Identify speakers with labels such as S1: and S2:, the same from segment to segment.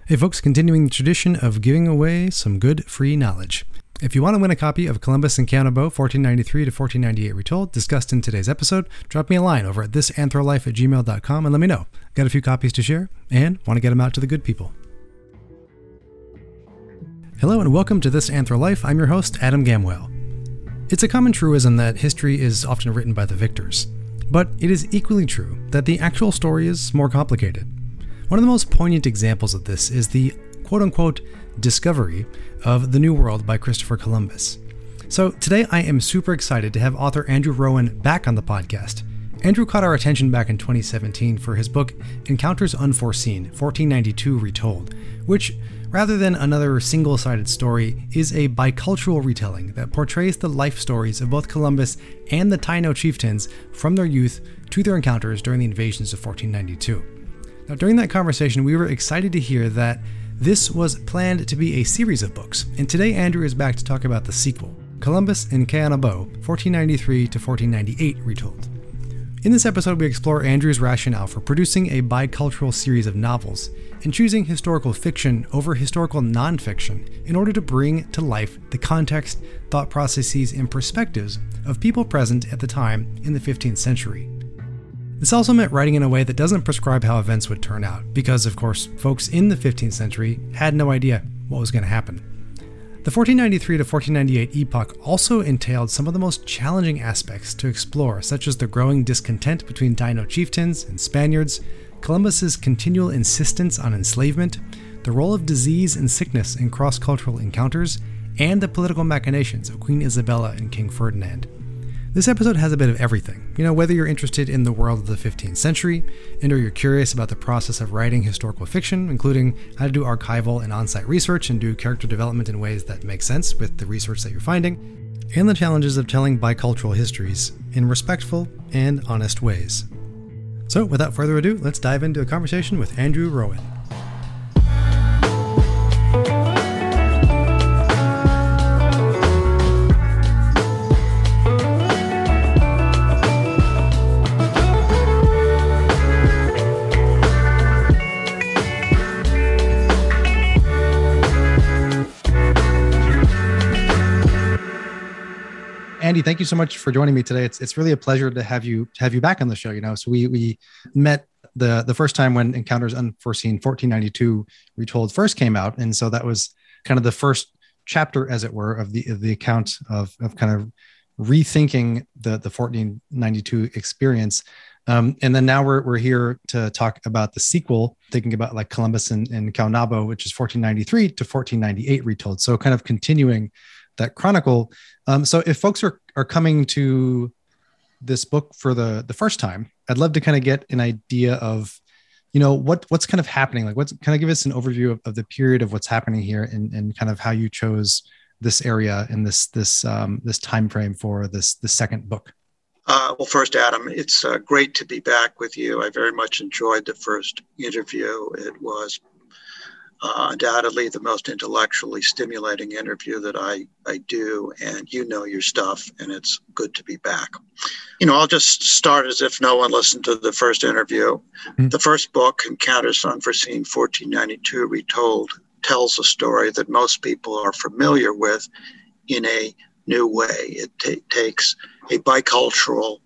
S1: Hey folks, continuing the tradition of giving away some good free knowledge. If you want to win a copy of Columbus and CountAbo, 1493 to 1498 Retold, discussed in today's episode, drop me a line over at thisanthrolife@gmail.com and let me know. Got a few copies to share and want to get them out to the good people. Hello and welcome to This Anthro Life. I'm your host, Adam Gamwell. It's a common truism that history is often written by the victors, but it is equally true that the actual story is more complicated. One of the most poignant examples of this is the quote-unquote discovery of the New World by Christopher Columbus. So today I am super excited to have author Andrew Rowan back on the podcast. Andrew caught our attention back in 2017 for his book Encounters Unforeseen, 1492 Retold, which, rather than another single-sided story, is a bicultural retelling that portrays the life stories of both Columbus and the Taino chieftains from their youth to their encounters during the invasions of 1492. Now, during that conversation, we were excited to hear that this was planned to be a series of books, and today Andrew is back to talk about the sequel, Columbus and Count Abo, 1493 to 1498 Retold. In this episode, we explore Andrew's rationale for producing a bicultural series of novels and choosing historical fiction over historical nonfiction in order to bring to life the context, thought processes, and perspectives of people present at the time in the 15th century. This also meant writing in a way that doesn't prescribe how events would turn out, because, of course, folks in the 15th century had no idea what was going to happen. The 1493 to 1498 epoch also entailed some of the most challenging aspects to explore, such as the growing discontent between Taino chieftains and Spaniards, Columbus's continual insistence on enslavement, the role of disease and sickness in cross-cultural encounters, and the political machinations of Queen Isabella and King Ferdinand. This episode has a bit of everything. Whether you're interested in the world of the 15th century, or you're curious about the process of writing historical fiction, including how to do archival and on-site research and do character development in ways that make sense with the research that you're finding, and the challenges of telling bicultural histories in respectful and honest ways. So, without further ado, let's dive into a conversation with Andrew Rowan. Andy, thank you so much for joining me today. It's really a pleasure to have you back on the show. So we met the first time when Encounters Unforeseen 1492 Retold first came out, and so that was kind of the first chapter, as it were, of the account of kind of rethinking the 1492 experience. And then now we're here to talk about the sequel, thinking about like Columbus and Count Abo, which is 1493 to 1498 Retold. So kind of continuing that chronicle. So if folks are coming to this book for the first time, I'd love to kind of get an idea of, what's kind of happening. Like, what's kind of give us an overview of the period of what's happening here and kind of how you chose this area and this time frame for the second book.
S2: Well, first, Adam, it's great to be back with you. I very much enjoyed the first interview. It was undoubtedly the most intellectually stimulating interview that I do, and you know your stuff, and it's good to be back. I'll just start as if no one listened to the first interview. Mm-hmm. The first book, Encounters Unforeseen 1492 Retold, tells a story that most people are familiar with in a new way. It takes a bicultural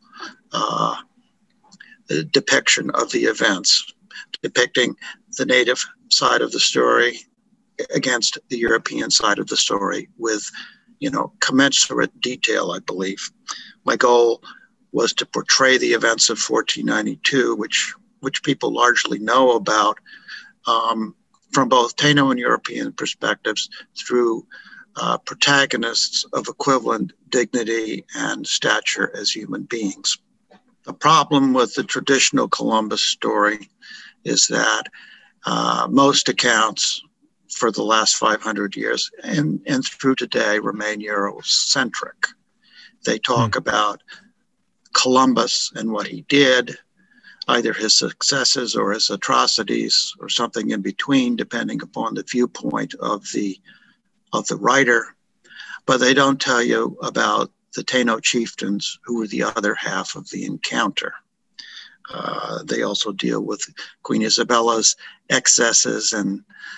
S2: depiction of the events, depicting the native side of the story against the European side of the story with, commensurate detail, I believe. My goal was to portray the events of 1492, which people largely know about, from both Taino and European perspectives through protagonists of equivalent dignity and stature as human beings. The problem with the traditional Columbus story is that most accounts for the last 500 years and through today remain Eurocentric. They talk about Columbus and what he did, either his successes or his atrocities or something in between, depending upon the viewpoint of the writer. But they don't tell you about the Taino chieftains, who were the other half of the encounter. They also deal with Queen Isabella's excesses and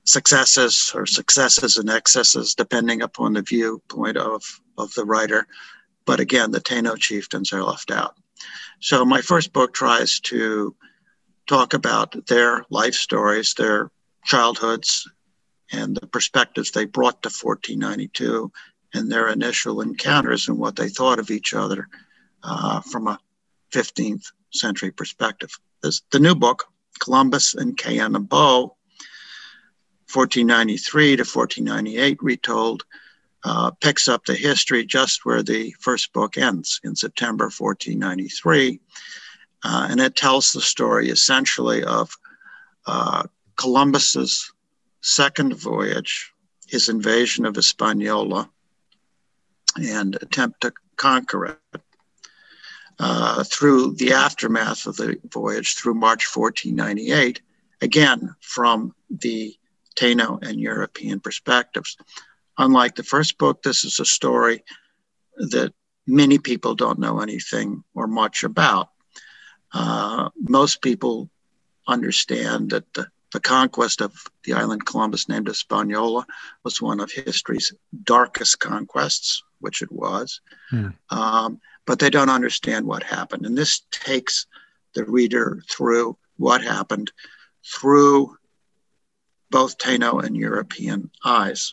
S2: successes and excesses, depending upon the viewpoint of the writer. But again, the Taino chieftains are left out. So my first book tries to talk about their life stories, their childhoods, and the perspectives they brought to 1492 and their initial encounters and what they thought of each other from a 15th century perspective. The new book, Columbus and Kayanabo, 1493 to 1498 retold, picks up the history just where the first book ends in September 1493. And it tells the story essentially of Columbus's second voyage, his invasion of Hispaniola, and attempt to conquer it. Through the aftermath of the voyage through March 1498, again from the Taino and European perspectives. Unlike the first book, this is a story that many people don't know anything or much about. Most people understand that the conquest of the island Columbus named Hispaniola was one of history's darkest conquests, which it was. But they don't understand what happened. And this takes the reader through what happened through both Taino and European eyes.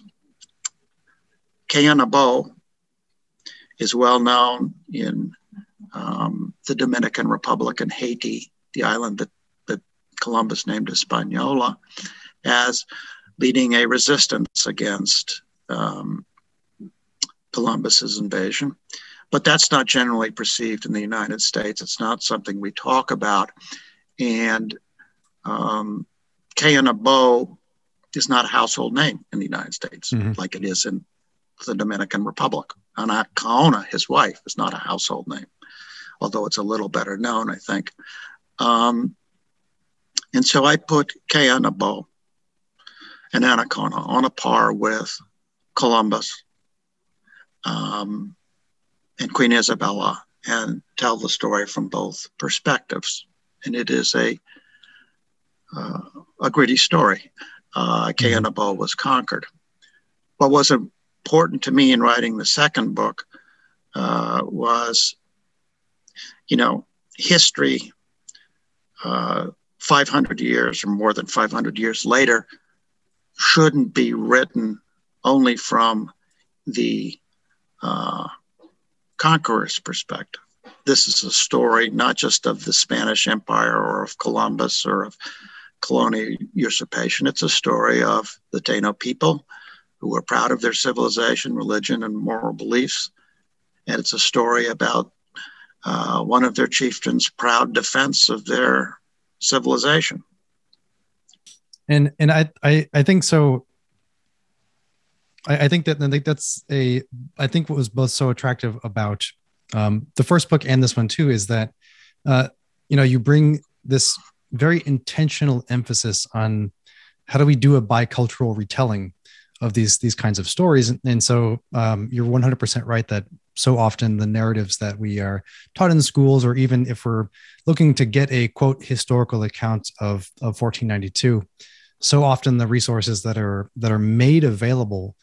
S2: Kayanabo is well known in the Dominican Republic and Haiti, the island that Columbus named Hispaniola, as leading a resistance against Columbus's invasion. But that's not generally perceived in the United States. It's not something we talk about. And Kayanabo is not a household name in the United States, like it is in the Dominican Republic. Ana Kaona, his wife, is not a household name, although it's a little better known, I think. And so I put Kayanabo and Anacaona on a par with Columbus and Queen Isabella, and tell the story from both perspectives. And it is a gritty story. Kayanabo was conquered. What was important to me in writing the second book was, history 500 years or more than 500 years later shouldn't be written only from the conqueror's perspective. This is a story not just of the Spanish Empire or of Columbus or of colonial usurpation. It's a story of the Taino people who were proud of their civilization, religion, and moral beliefs. And it's a story about one of their chieftains' proud defense of their civilization.
S1: And I think so. I think that's I think what was both so attractive about the first book and this one too is that you bring this very intentional emphasis on how do we do a bicultural retelling of these kinds of stories. And so you're 100% right that so often the narratives that we are taught in schools, or even if we're looking to get a quote historical account of 1492, so often the resources that are made available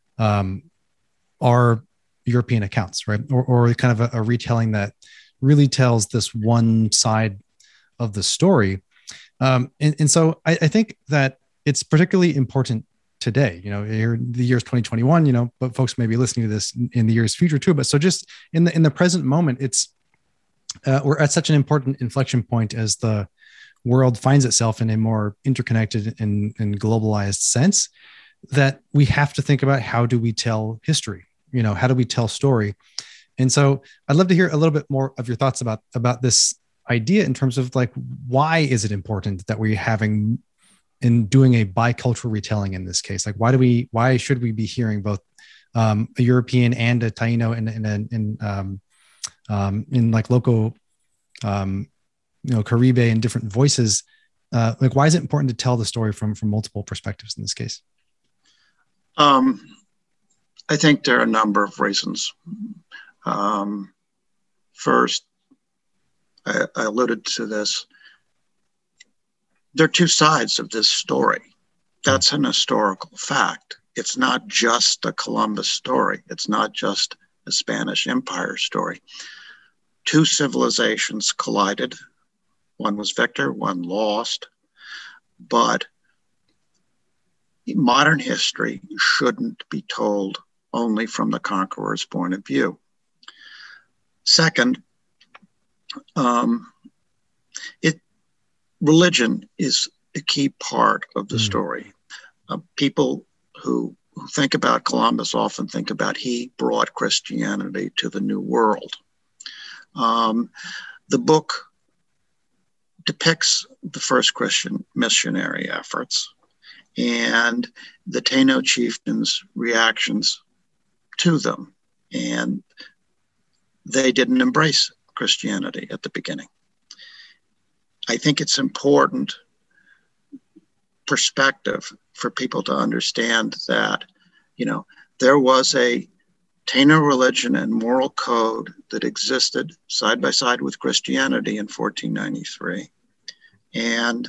S1: are European accounts, right? Or kind of a retelling that really tells this one side of the story. And so I think that it's particularly important today, here the year's 2021, but folks may be listening to this in the years future too. But so just in the present moment, it's we're at such an important inflection point as the world finds itself in a more interconnected and globalized sense, that we have to think about how do we tell history, how do we tell story? And so I'd love to hear a little bit more of your thoughts about this idea in terms of like, why is it important that we're having in doing a bicultural retelling in this case? Like, why should we be hearing both a European and a Taino in like local, Caribe and different voices? Like, why is it important to tell the story from multiple perspectives in this case?
S2: I think there are a number of reasons. First, I alluded to this. There are two sides of this story. That's an historical fact. It's not just a Columbus story. It's not just a Spanish Empire story. Two civilizations collided. One was victor, one lost. But modern history shouldn't be told only from the conqueror's point of view. Second, religion is a key part of the story. People who think about Columbus often think about he brought Christianity to the New World. The book depicts the first Christian missionary efforts and the Taino chieftains' reactions to them. And they didn't embrace Christianity at the beginning. I think it's important perspective for people to understand that, there was a Taino religion and moral code that existed side by side with Christianity in 1493. And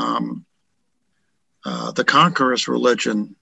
S2: the conqueror's religion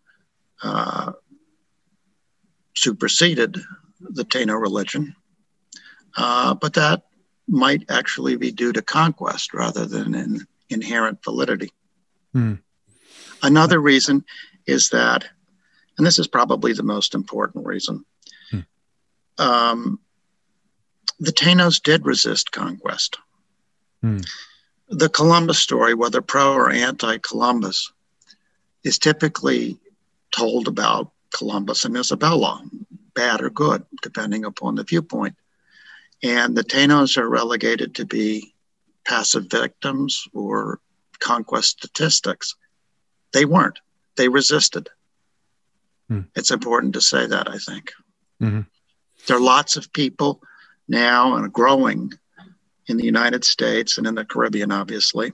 S2: superseded the Taino religion, but that might actually be due to conquest rather than in inherent validity. Another reason is that, and this is probably the most important reason, the Tainos did resist conquest. The Columbus story, whether pro or anti-Columbus, is typically told about Columbus and Isabella, bad or good, depending upon the viewpoint. And the Tainos are relegated to be passive victims or conquest statistics. They weren't. They resisted. It's important to say that, I think. There are lots of people now and growing in the United States and in the Caribbean, obviously,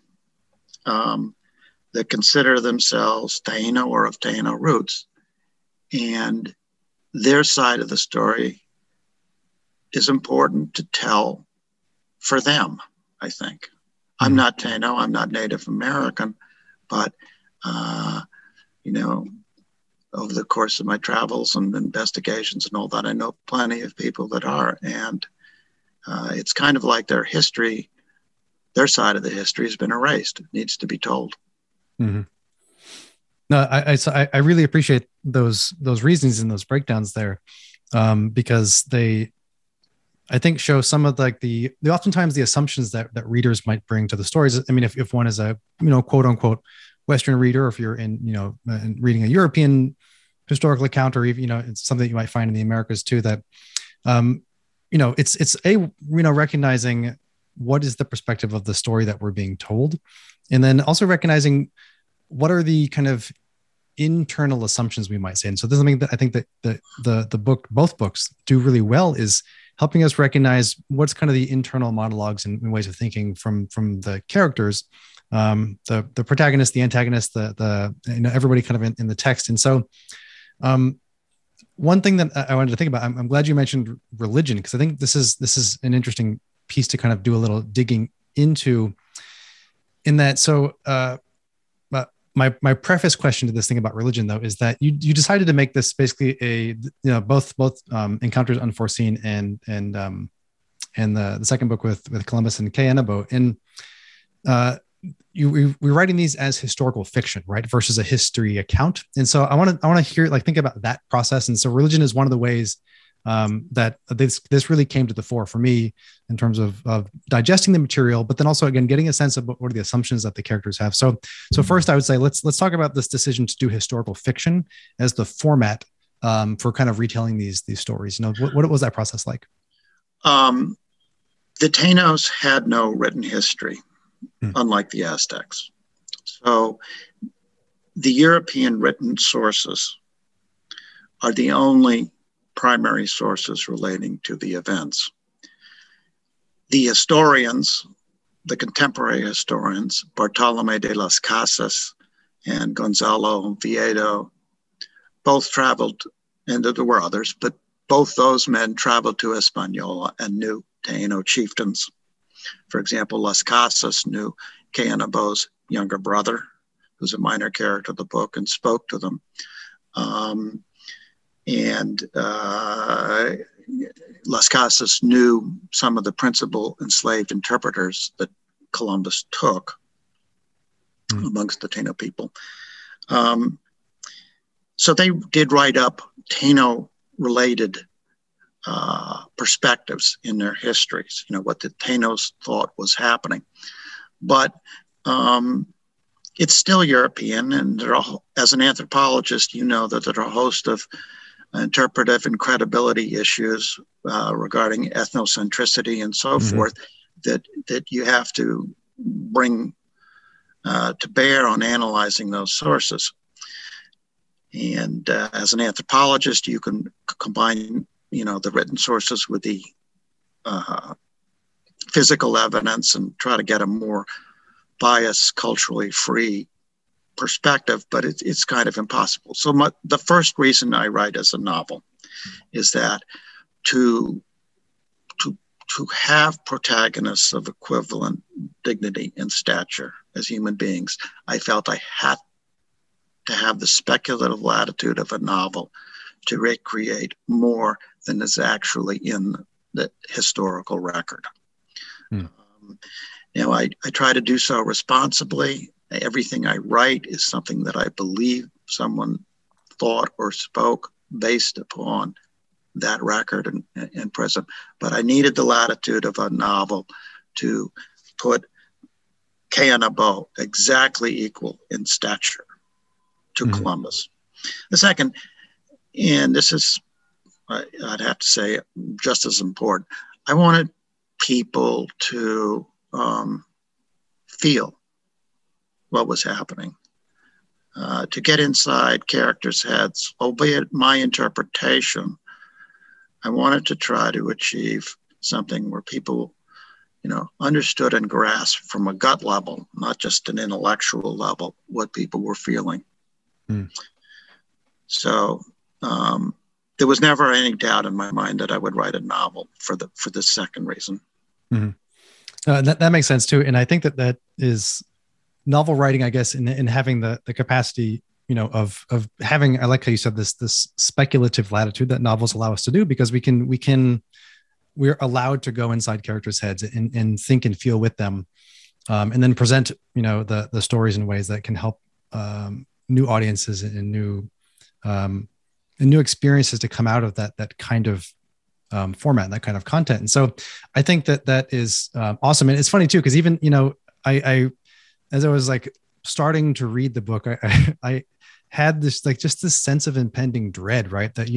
S2: that consider themselves Taino or of Taino roots. And their side of the story is important to tell for them, I think. I'm not Taino, I'm not Native American, but, over the course of my travels and investigations and all that, I know plenty of people that are. And it's kind of like their history, their side of the history has been erased. It needs to be told.
S1: No, I really appreciate those reasons and those breakdowns there, because they, I think, show some of like the oftentimes the assumptions that readers might bring to the stories. I mean, if one is a quote unquote Western reader, or if you're in reading a European historical account, or even it's something that you might find in the Americas too, that it's recognizing what is the perspective of the story that we're being told, and then also recognizing what are the kind of internal assumptions we might say. And so this is something that I think that both books do really well, is helping us recognize what's kind of the internal monologues and ways of thinking from the characters, the protagonist, the antagonist, the everybody kind of in the text. And so one thing that I wanted to think about, I'm glad you mentioned religion, because I think this is an interesting piece to kind of do a little digging into in that. So my preface question to this thing about religion, though, is that you decided to make this basically a both Encounters Unforeseen and the second book with Columbus and Kay Anabo, and we're writing these as historical fiction, right, versus a history account. And so I want to hear, think about that process. And so religion is one of the ways that this really came to the fore for me in terms of digesting the material, but then also, again, getting a sense of what are the assumptions that the characters have. So first I would say, let's talk about this decision to do historical fiction as the format for kind of retelling these stories. What was that process like?
S2: The Tainos had no written history, unlike the Aztecs. So the European written sources are the only primary sources relating to the events. The historians, the contemporary historians, Bartolomé de las Casas and Gonzalo Oviedo, both traveled, and there were others, but both those men traveled to Hispaniola and knew Taino chieftains. For example, Las Casas knew Kay Anabo's younger brother, who's a minor character of the book, and spoke to them. Las Casas knew some of the principal enslaved interpreters that Columbus took amongst the Taino people. So they did write up Taino-related perspectives in their histories, what the Tainos thought was happening. But it's still European, and as an anthropologist, you know that there are a host of interpretive and credibility issues regarding ethnocentricity and so forth that you have to bring to bear on analyzing those sources. And as an anthropologist, you can combine, the written sources with the physical evidence and try to get a more biased, culturally free perspective, but it's kind of impossible. So the first reason I write as a novel is that to have protagonists of equivalent dignity and stature as human beings, I felt I had to have the speculative latitude of a novel to recreate more than is actually in the historical record. I try to do so responsibly. Everything I write is something that I believe someone thought or spoke based upon that record and present. But I needed the latitude of a novel to put Cayanabo exactly equal in stature to Columbus. The second, and this is, I'd have to say, just as important, I wanted people to feel what was happening, to get inside characters' heads, albeit my interpretation. I wanted to try to achieve something where people, understood and grasped from a gut level, not just an intellectual level, what people were feeling. So there was never any doubt in my mind that I would write a novel for the second reason.
S1: That makes sense too, and I think that is novel writing, I guess, in having the capacity, of having, I like how you said this speculative latitude that novels allow us to do, because we're allowed to go inside characters' heads and think and feel with them, and then present, the stories in ways that can help new audiences and new experiences to come out of that kind of format and that kind of content. And so I think that is awesome. And it's funny too, because even, I as I was like starting to read the book, I had this just this sense of impending dread, right? That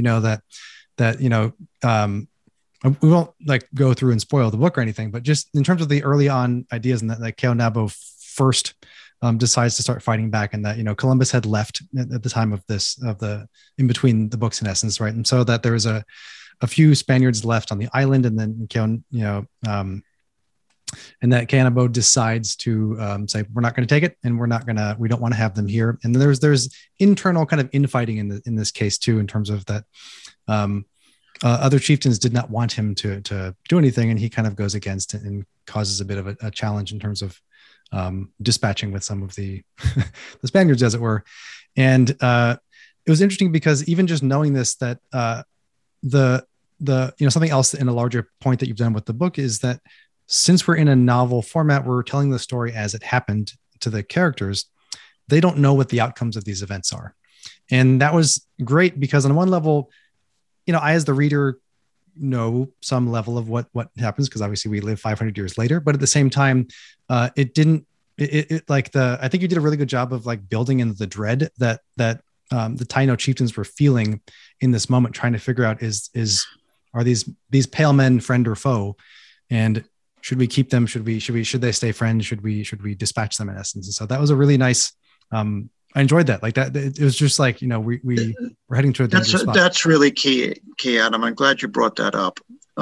S1: we won't go through and spoil the book or anything, but just in terms of the early on ideas, and that Cayanabo first decides to start fighting back, and that Columbus had left at the time of in between the books, in essence, right? And so that there was a few Spaniards left on the island, and then and that Cayanabo decides to say, we're not going to take it, and we don't want to have them here. And then there's internal kind of infighting in this case too, in terms of that other chieftains did not want him to do anything, and he kind of goes against it and causes a bit of a challenge in terms of dispatching with some of the the Spaniards, as it were. And it was interesting because even just knowing this, that the something else in a larger point that you've done with the book is that since we're in a novel format, we're telling the story as it happened to the characters. They don't know what the outcomes of these events are. And that was great because on one level, I, as the reader, know some level of what happens, because obviously we live 500 years later, but at the same time, I think you did a really good job of building in the dread that the Taino chieftains were feeling in this moment, trying to figure out are these pale men friend or foe, and should we keep them? Should they stay friends? Should we dispatch them, in essence? And so that was a really nice. I enjoyed that. It was just we're heading to a dangerous spot.
S2: That's really key, Adam. I'm glad you brought that up.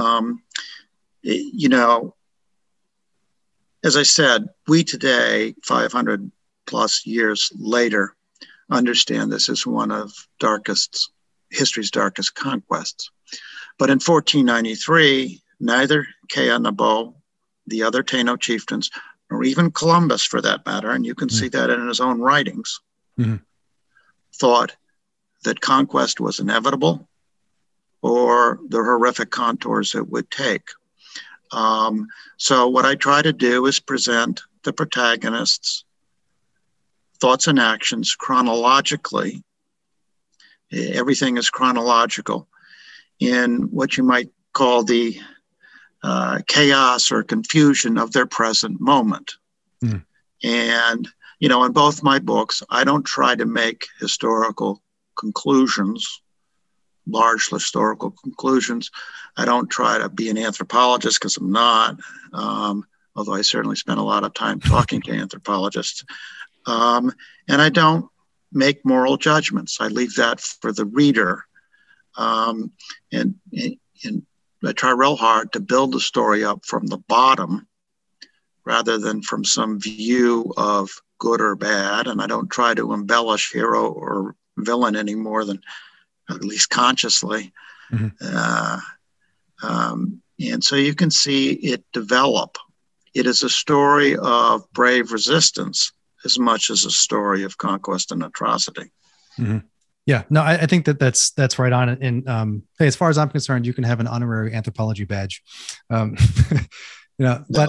S2: As I said, we today, 500 plus years later, understand this as one of history's darkest conquests. But in 1493, neither Cayanabo, the other Taino chieftains, or even Columbus for that matter, and you can see that in his own writings, thought that conquest was inevitable or the horrific contours it would take. So what I try to do is present the protagonists' thoughts and actions chronologically. Everything is chronological in what you might call the chaos or confusion of their present moment. And, you know, in both my books, I don't try to make historical conclusions, large historical conclusions. I don't try to be an anthropologist because I'm not, although I certainly spend a lot of time talking to anthropologists. And I don't make moral judgments. I leave that for the reader. And I try real hard to build the story up from the bottom rather than from some view of good or bad. And I don't try to embellish hero or villain any more than, at least consciously. And so you can see it develop. It is a story of brave resistance as much as a story of conquest and atrocity.
S1: Yeah, no, I think that's right on. And hey, as far as I'm concerned, you can have an honorary anthropology badge. But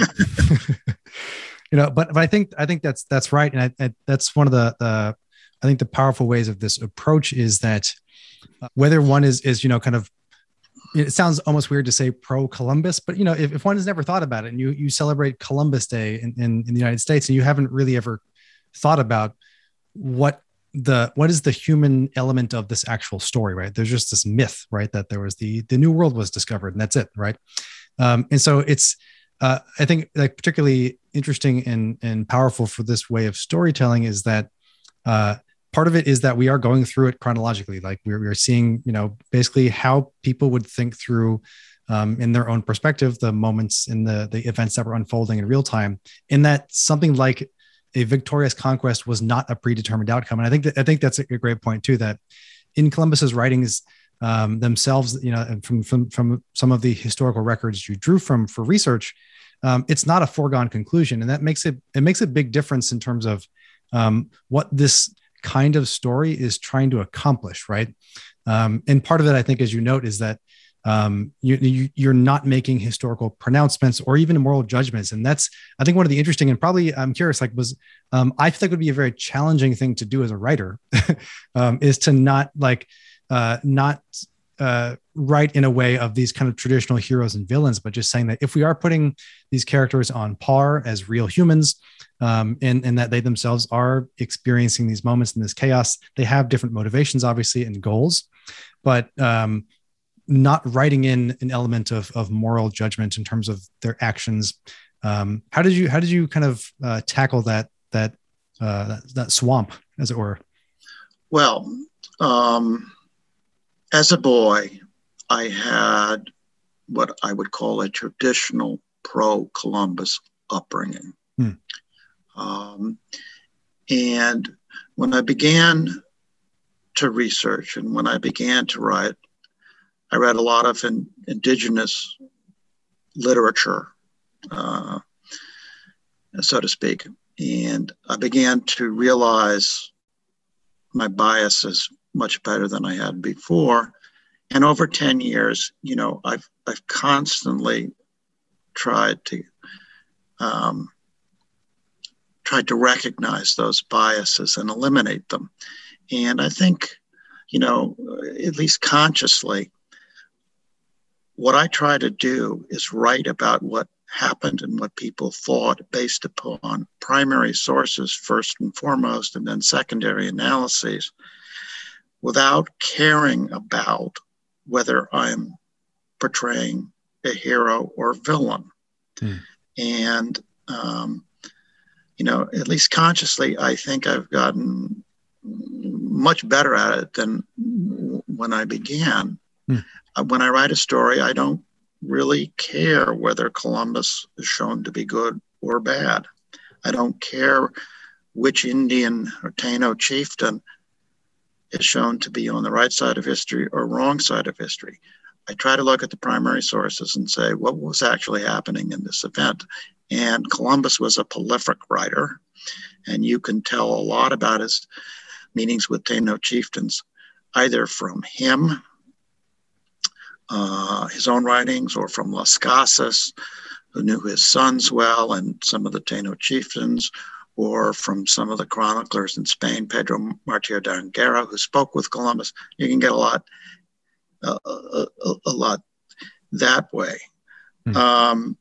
S1: but I think that's right, and that's one of the I think the powerful ways of this approach is that whether one is kind of, it sounds almost weird to say pro Columbus, but if one has never thought about it and you celebrate Columbus Day in the United States and you haven't really ever thought about what is the human element of this actual story, right? There's just this myth, right? That there was the New World was discovered and that's it, right? And so it's, I think like particularly interesting and powerful for this way of storytelling is that part of it is that we are going through it chronologically. Like we're seeing, basically how people would think through in their own perspective, the moments in the events that were unfolding in real time, in that something like a victorious conquest was not a predetermined outcome. And I think that's a great point too, that in Columbus's writings themselves, and from some of the historical records you drew from for research, it's not a foregone conclusion. And that makes it makes a big difference in terms of what this kind of story is trying to accomplish, right? And part of it, I think, as you note, is that you're not making historical pronouncements or even moral judgments. And that's, I think, one of the interesting, and probably I'm curious, I think would be a very challenging thing to do as a writer, is to not write in a way of these kind of traditional heroes and villains, but just saying that if we are putting these characters on par as real humans, and that they themselves are experiencing these moments in this chaos, they have different motivations, obviously, and goals, but not writing in an element of moral judgment in terms of their actions. How did you kind of tackle that swamp, as it were?
S2: Well, as a boy, I had what I would call a traditional pro-Columbus upbringing. And when I began to research and when I began to write, I read a lot of indigenous literature, so to speak. And I began to realize my bias is much better than I had before. And over 10 years, I've constantly tried to recognize those biases and eliminate them. And I think, at least consciously, what I try to do is write about what happened and what people thought based upon primary sources first and foremost, and then secondary analyses, without caring about whether I'm portraying a hero or villain. And, at least consciously, I think I've gotten much better at it than when I began. When I write a story, I don't really care whether Columbus is shown to be good or bad. I don't care which Indian or Taino chieftain is shown to be on the right side of history or wrong side of history. I try to look at the primary sources and say, what was actually happening in this event? And Columbus was a prolific writer, and you can tell a lot about his meetings with Taino chieftains, either from him, his own writings, or from Las Casas, who knew his sons well, and some of the Taino chieftains, or from some of the chroniclers in Spain, Pedro Martir de Anguera, who spoke with Columbus. You can get a lot that way. Mm.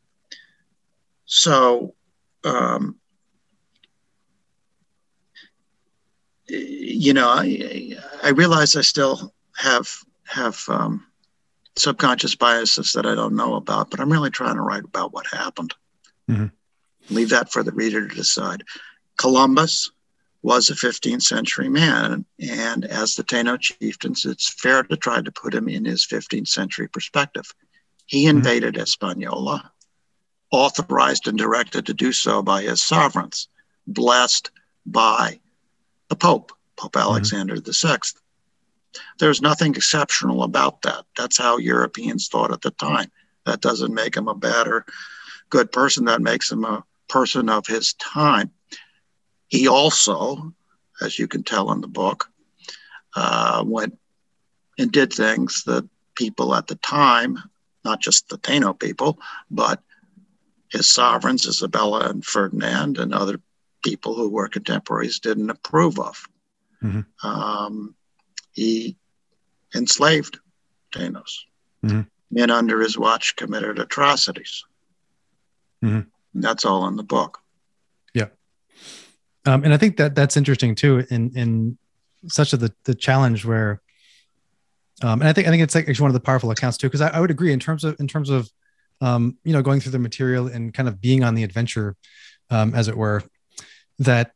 S2: I realize I still have subconscious biases that I don't know about, but I'm really trying to write about what happened. Mm-hmm. Leave that for the reader to decide. Columbus was a 15th century man, and as the Taino chieftains, it's fair to try to put him in his 15th century perspective. He invaded Hispaniola, authorized and directed to do so by his sovereigns, blessed by the Pope Alexander VI. There's nothing exceptional about that. That's how Europeans thought at the time. That doesn't make him a bad or good person. That makes him a person of his time. He also, as you can tell in the book, went and did things that people at the time, not just the Taino people, but his sovereigns, Isabella and Ferdinand, and other people who were contemporaries, didn't approve of. Mm-hmm. He enslaved Tainos. Mm-hmm. Men under his watch committed atrocities. Mm-hmm. And that's all in the book.
S1: Yeah. And I think that's interesting too, in such of the challenge where, and I think it's like actually one of the powerful accounts too, because I would agree in terms of going through the material and kind of being on the adventure, as it were, that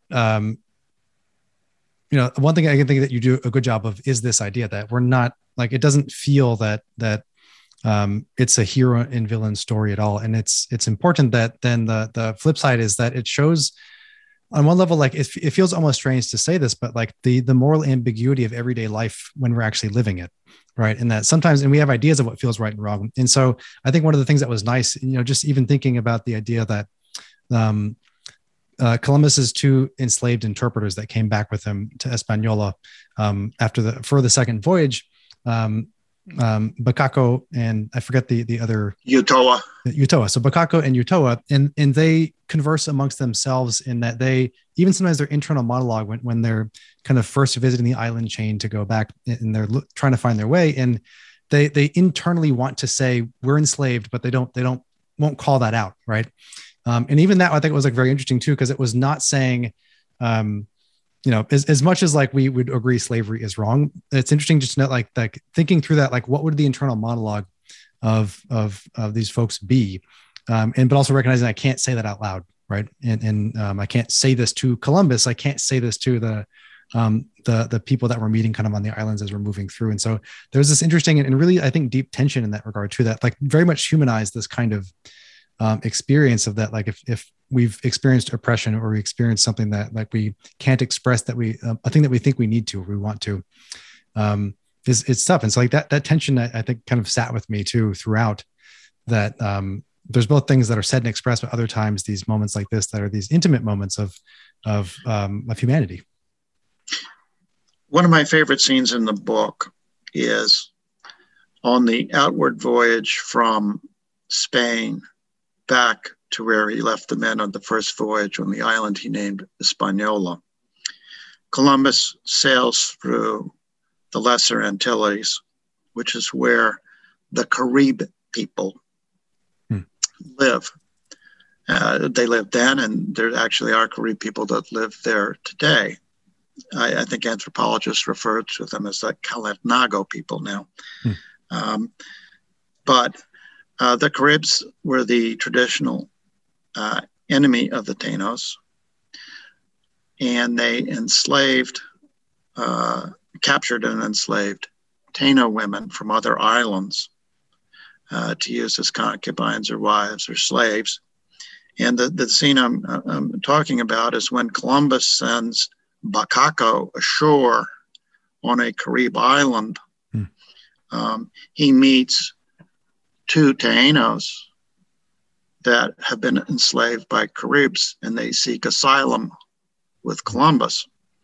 S1: one thing I can think that you do a good job of is this idea that we're not like, it doesn't feel that it's a hero and villain story at all. And it's important that then the flip side is that it shows on one level, like it feels almost strange to say this, but like the moral ambiguity of everyday life when we're actually living it. Right. And that sometimes, and we have ideas of what feels right and wrong. And so I think one of the things that was nice, just even thinking about the idea that, Columbus's two enslaved interpreters that came back with him to Hispaniola for the second voyage, Bacaco and I forget the other
S2: Ulloa.
S1: So Bacaco and Ulloa, and they converse amongst themselves in that they even sometimes their internal monologue when they're kind of first visiting the island chain to go back and they're trying to find their way, and they internally want to say we're enslaved, but they won't call that out, right? And even that I think was like very interesting too, because it was not saying, as much as like we would agree slavery is wrong, it's interesting just to know like thinking through that, like what would the internal monologue of these folks be, but also recognizing I can't say that out loud, right? And I can't say this to Columbus, I can't say this to the people that we're meeting kind of on the islands as we're moving through. And so there's this interesting and really I think deep tension in that regard too, that like very much humanized this kind of experience of that, like if we've experienced oppression or we experienced something that like we can't express, that we a thing that we think we need to or we want to, it's tough. And so like that tension I think kind of sat with me too throughout, that there's both things that are said and expressed, but other times these moments like this that are these intimate moments of humanity.
S2: One of my favorite scenes in the book is on the outward voyage from Spain back to where he left the men on the first voyage on the island he named Hispaniola. Columbus sails through the Lesser Antilles, which is where the Carib people live. They lived then, and there actually are Carib people that live there today. I think anthropologists refer to them as the Calentnago people now. But the Caribs were the traditional enemy of the Tainos, and they captured and enslaved Taino women from other islands to use as concubines or wives or slaves. And the scene I'm talking about is when Columbus sends Bacaco ashore on a Carib island. He meets two Tainos that have been enslaved by Caribs, and they seek asylum with Columbus.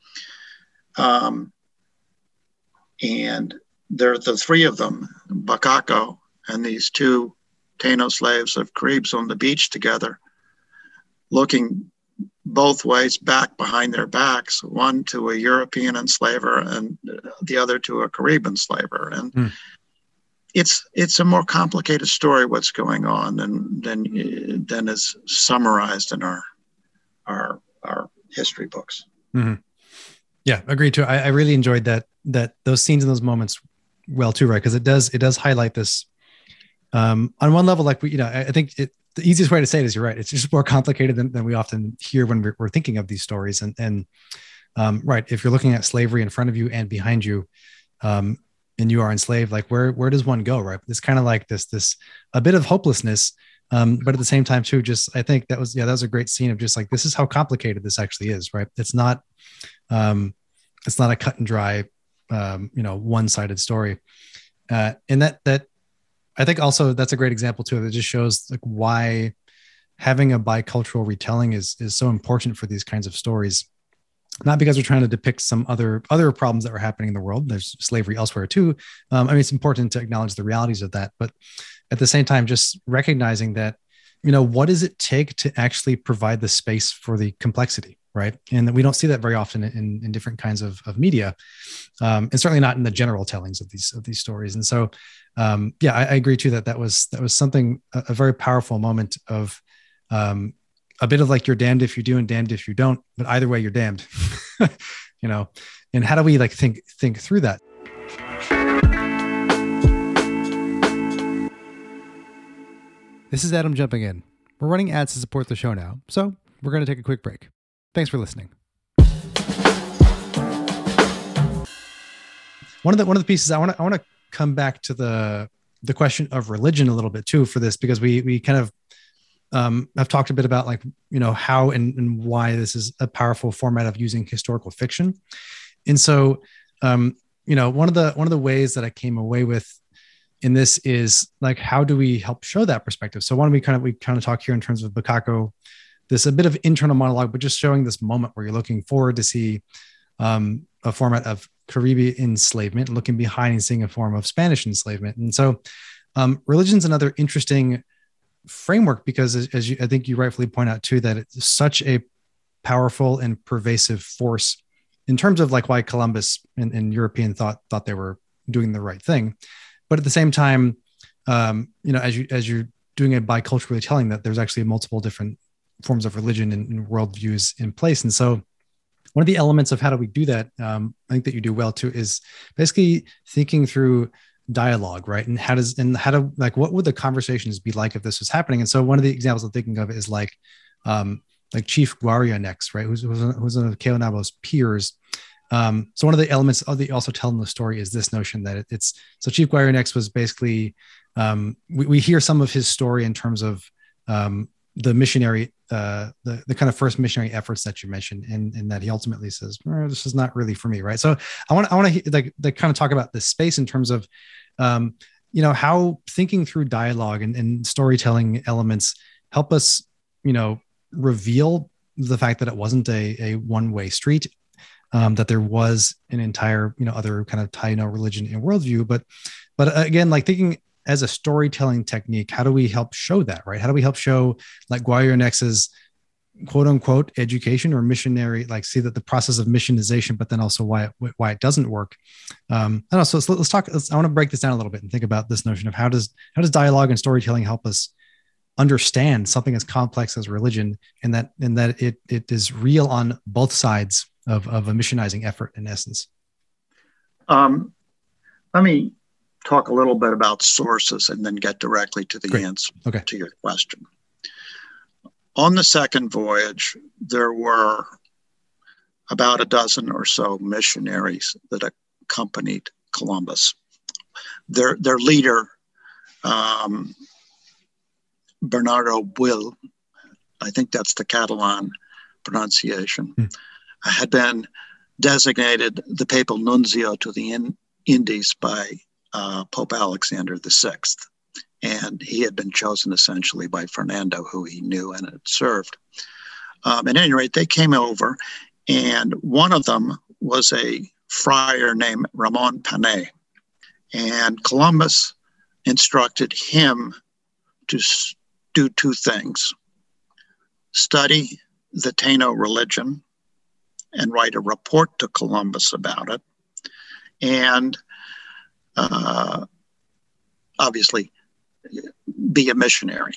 S2: And there are the three of them, Bacaco and these two Taino slaves of Caribs on the beach together, looking both ways back behind their backs, one to a European enslaver and the other to a Carib enslaver. And it's a more complicated story what's going on than is summarized in our history books.
S1: Mm-hmm. Yeah, agreed too. I really enjoyed that those scenes and those moments well too, right? Because it does highlight this on one level. Like I think the easiest way to say it is you're right. It's just more complicated than we often hear when we're thinking of these stories. And right, if you're looking at slavery in front of you and behind you, and you are enslaved, like where does one go, right? It's kind of like this a bit of hopelessness, but at the same time too, just I think that was a great scene of just like, this is how complicated this actually is, right? It's not a cut and dry, one-sided story, and that I think also that's a great example too. That just shows like why having a bicultural retelling is so important for these kinds of stories. Not because we're trying to depict some other problems that were happening in the world. There's slavery elsewhere too. It's important to acknowledge the realities of that, but at the same time, just recognizing that, what does it take to actually provide the space for the complexity, right? And that we don't see that very often in different kinds of media, and certainly not in the general tellings of these stories. And so, I agree too that was something, a very powerful moment of, a bit of like, you're damned if you do and damned if you don't, but either way you're damned, and how do we like think through that? This is Adam jumping in. We're running ads to support the show now, so we're going to take a quick break. Thanks for listening. One of the pieces I want to come back to the question of religion a little bit too for this, because we kind of I've talked a bit about like, how and why this is a powerful format of using historical fiction. And so, one of the ways that I came away with in this is like, how do we help show that perspective? So why don't we kind of talk here in terms of Bacaco, this a bit of internal monologue, but just showing this moment where you're looking forward to see a format of Caribbean enslavement, looking behind and seeing a form of Spanish enslavement. And so religion's another interesting framework, because as I think you rightfully point out too, that it's such a powerful and pervasive force in terms of like why Columbus and European thought they were doing the right thing. But at the same time, as you're doing a bicultural retelling, that there's actually multiple different forms of religion and worldviews in place. And so one of the elements of how do we do that, I think that you do well too, is basically thinking through dialogue, right? And how to like, what would the conversations be like if this was happening? And so one of the examples I'm thinking of is like Chief Guarionex, right? Who's one of Keonabo's peers. So one of the elements of the also telling the story is this notion that so Chief Guarionex was basically, we hear some of his story in terms of the missionary, the kind of first missionary efforts that you mentioned, and that he ultimately says, this is not really for me, right? So I want to like kind of talk about this space in terms of, how thinking through dialogue and storytelling elements help us, reveal the fact that it wasn't a one-way street, that there was an entire, other kind of Taino religion and worldview, but again, like thinking as a storytelling technique, how do we help show that, right? How do we help show like Guarionex's quote unquote education or missionary, like see that the process of missionization, but then also why it doesn't work. I don't know. So let's talk. I want to break this down a little bit and think about this notion of how does dialogue and storytelling help us understand something as complex as religion, and that it is real on both sides of a missionizing effort in essence.
S2: Let me talk a little bit about sources and then get directly to the answer to your question. On the second voyage, there were about a dozen or so missionaries that accompanied Columbus. Their leader, Bernardo Buil, I think that's the Catalan pronunciation, had been designated the papal nuncio to the Indies by Pope Alexander VI. and he had been chosen essentially by Fernando, who he knew and had served. At any rate, they came over, and one of them was a friar named Ramon Panay, and Columbus instructed him to do two things: study the Taino religion and write a report to Columbus about it, and obviously be a missionary.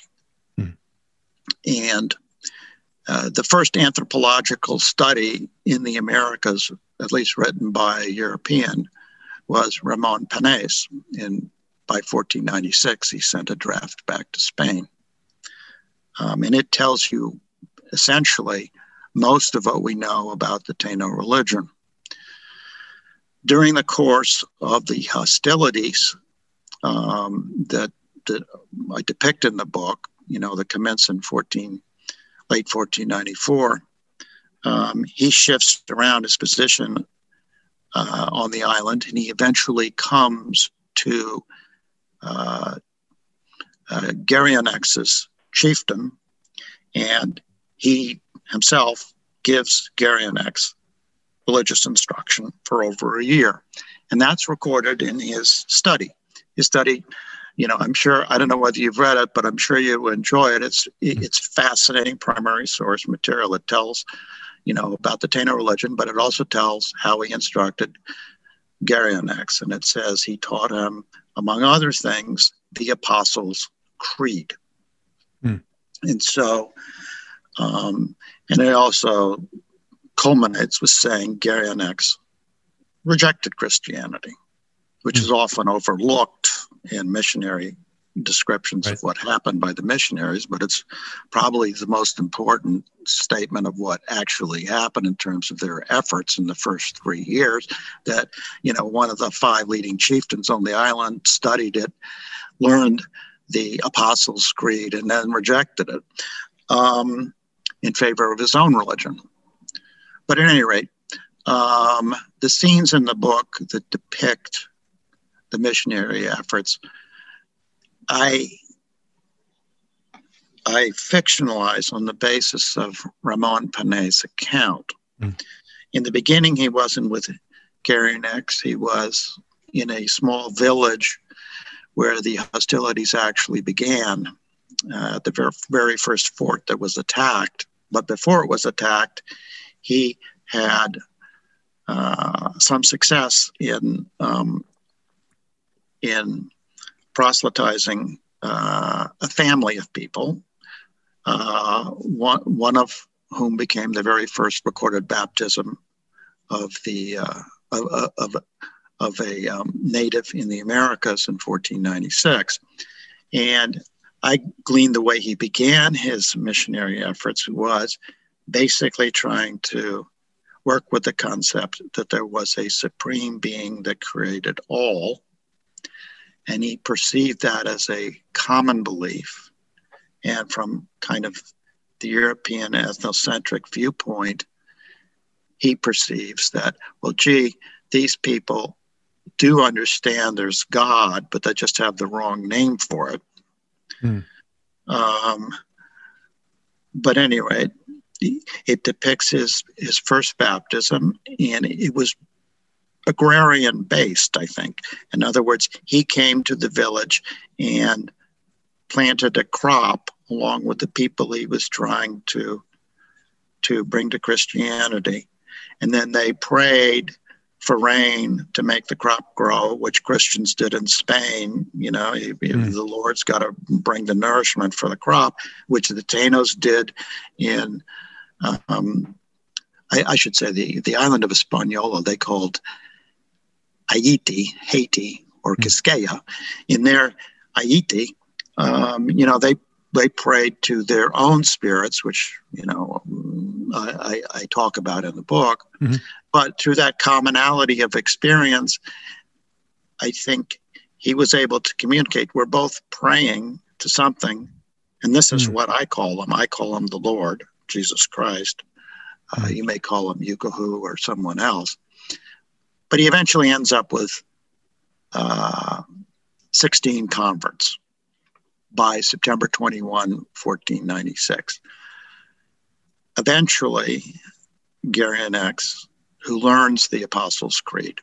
S2: And the first anthropological study in the Americas, at least written by a European, was Ramon Panay's. By 1496, he sent a draft back to Spain. And it tells you essentially most of what we know about the Taino religion. During the course of the hostilities that I depict in the book, that commence in late 1494, he shifts around his position on the island, and he eventually comes to Gerionex's chieftain, and he himself gives Geryonex religious instruction for over a year. And that's recorded in his study. His study, I'm sure, I don't know whether you've read it, but I'm sure you enjoy it. It's fascinating primary source material. It tells, about the Taino religion, but it also tells how he instructed Geryonex. And it says he taught him, among other things, the Apostles' Creed. And so, and it also culminates with saying Geryonex rejected Christianity, which is often overlooked in missionary descriptions of what happened by the missionaries, but it's probably the most important statement of what actually happened in terms of their efforts in the first 3 years. That, one of the 5 leading chieftains on the island studied it, learned the Apostles' Creed, and then rejected it in favor of his own religion. But at any rate, the scenes in the book that depict the missionary efforts, I fictionalize on the basis of Ramon Panay's account. In the beginning, he wasn't with Geryonex. He was in a small village where the hostilities actually began, at the very first fort that was attacked. But before it was attacked, he had some success in proselytizing a family of people, one of whom became the very first recorded baptism of a native in the Americas in 1496. And I gleaned the way he began his missionary efforts was basically trying to work with the concept that there was a supreme being that created all. And he perceived that as a common belief. And from kind of the European ethnocentric viewpoint, he perceives that, well, gee, these people do understand there's God, but they just have the wrong name for it. But anyway, it depicts his first baptism, and it was agrarian based, I think. In other words, he came to the village and planted a crop along with the people he was trying to bring to Christianity. And then they prayed for rain to make the crop grow, which Christians did in Spain. The Lord's got to bring the nourishment for the crop, which the Tainos did in, I should say, the island of Hispaniola, they called Haiti, or Quisqueya. In their Haiti, they prayed to their own spirits, which, I talk about in the book. But through that commonality of experience, I think he was able to communicate. We're both praying to something, and this is what I call him. I call him the Lord, Jesus Christ. You may call him Yukahu or someone else. But he eventually ends up with 16 converts. by September 21, 1496. Eventually, Garion X, who learns the Apostles' Creed,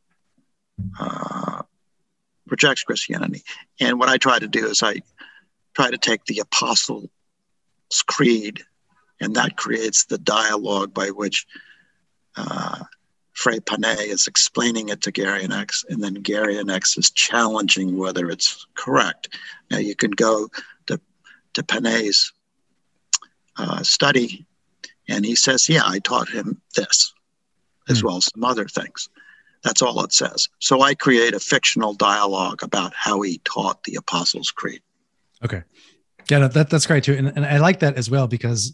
S2: rejects Christianity. And what I try to do is I try to take the Apostles' Creed, and that creates the dialogue by which Fray Panay is explaining it to Garion X, and then Garion X is challenging whether it's correct. Now, you can go to Panay's study, and he says, yeah, I taught him this, as well as some other things. That's all it says. So I create a fictional dialogue about how he taught the Apostles' Creed.
S1: Okay. Yeah, no, that's great too. And I like that as well because,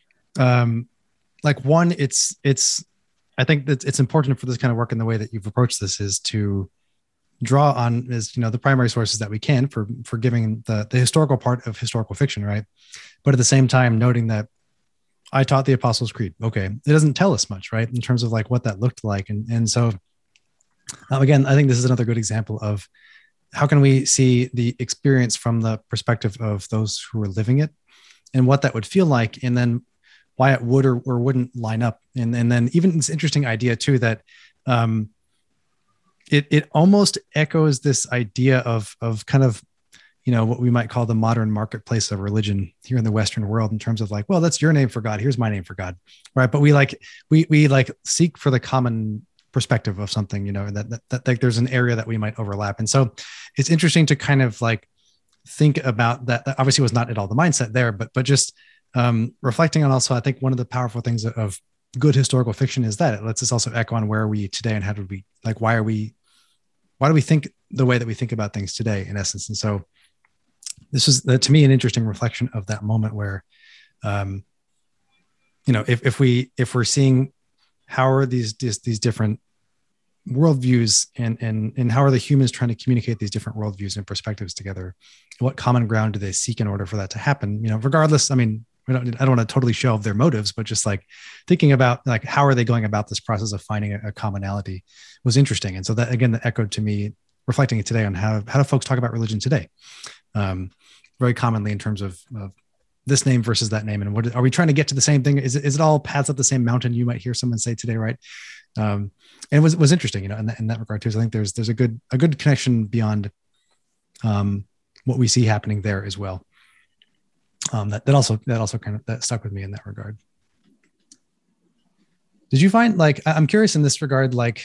S1: like one, I think that it's important for this kind of work in the way that you've approached this is to draw on the primary sources that we can for giving the historical part of historical fiction, right? But at the same time, noting that I taught the Apostles' Creed. Okay. It doesn't tell us much, right? In terms of like what that looked like. And so again, I think this is another good example of how can we see the experience from the perspective of those who are living it and what that would feel like, and then why it would or wouldn't line up. And then even this interesting idea too, that it almost echoes this idea of kind of, what we might call the modern marketplace of religion here in the Western world in terms of like, well, that's your name for God. Here's my name for God. Right. But we seek for the common perspective of something, that like there's an area that we might overlap. And so it's interesting to kind of like think about that. That obviously was not at all the mindset there, but just reflecting on also, I think one of the powerful things of good historical fiction is that it lets us also echo on where are we today and how do we, like, why do we think the way that we think about things today in essence. And so this is to me an interesting reflection of that moment where, if we're seeing how are these different worldviews and how are the humans trying to communicate these different worldviews and perspectives together? What common ground do they seek in order for that to happen? Regardless, I mean, I don't want to totally shelve their motives, but just like thinking about like, how are they going about this process of finding a commonality was interesting. And so that, again, that echoed to me reflecting it today on how do folks talk about religion today? Very commonly in terms of this name versus that name. And what are we trying to get to the same thing? Is it all paths up the same mountain? You might hear someone say today, right? And it was interesting, in that regard too. So I think there's a good connection beyond what we see happening there as well. That also kind of that stuck with me in that regard. Did you find, like, I'm curious in this regard, like,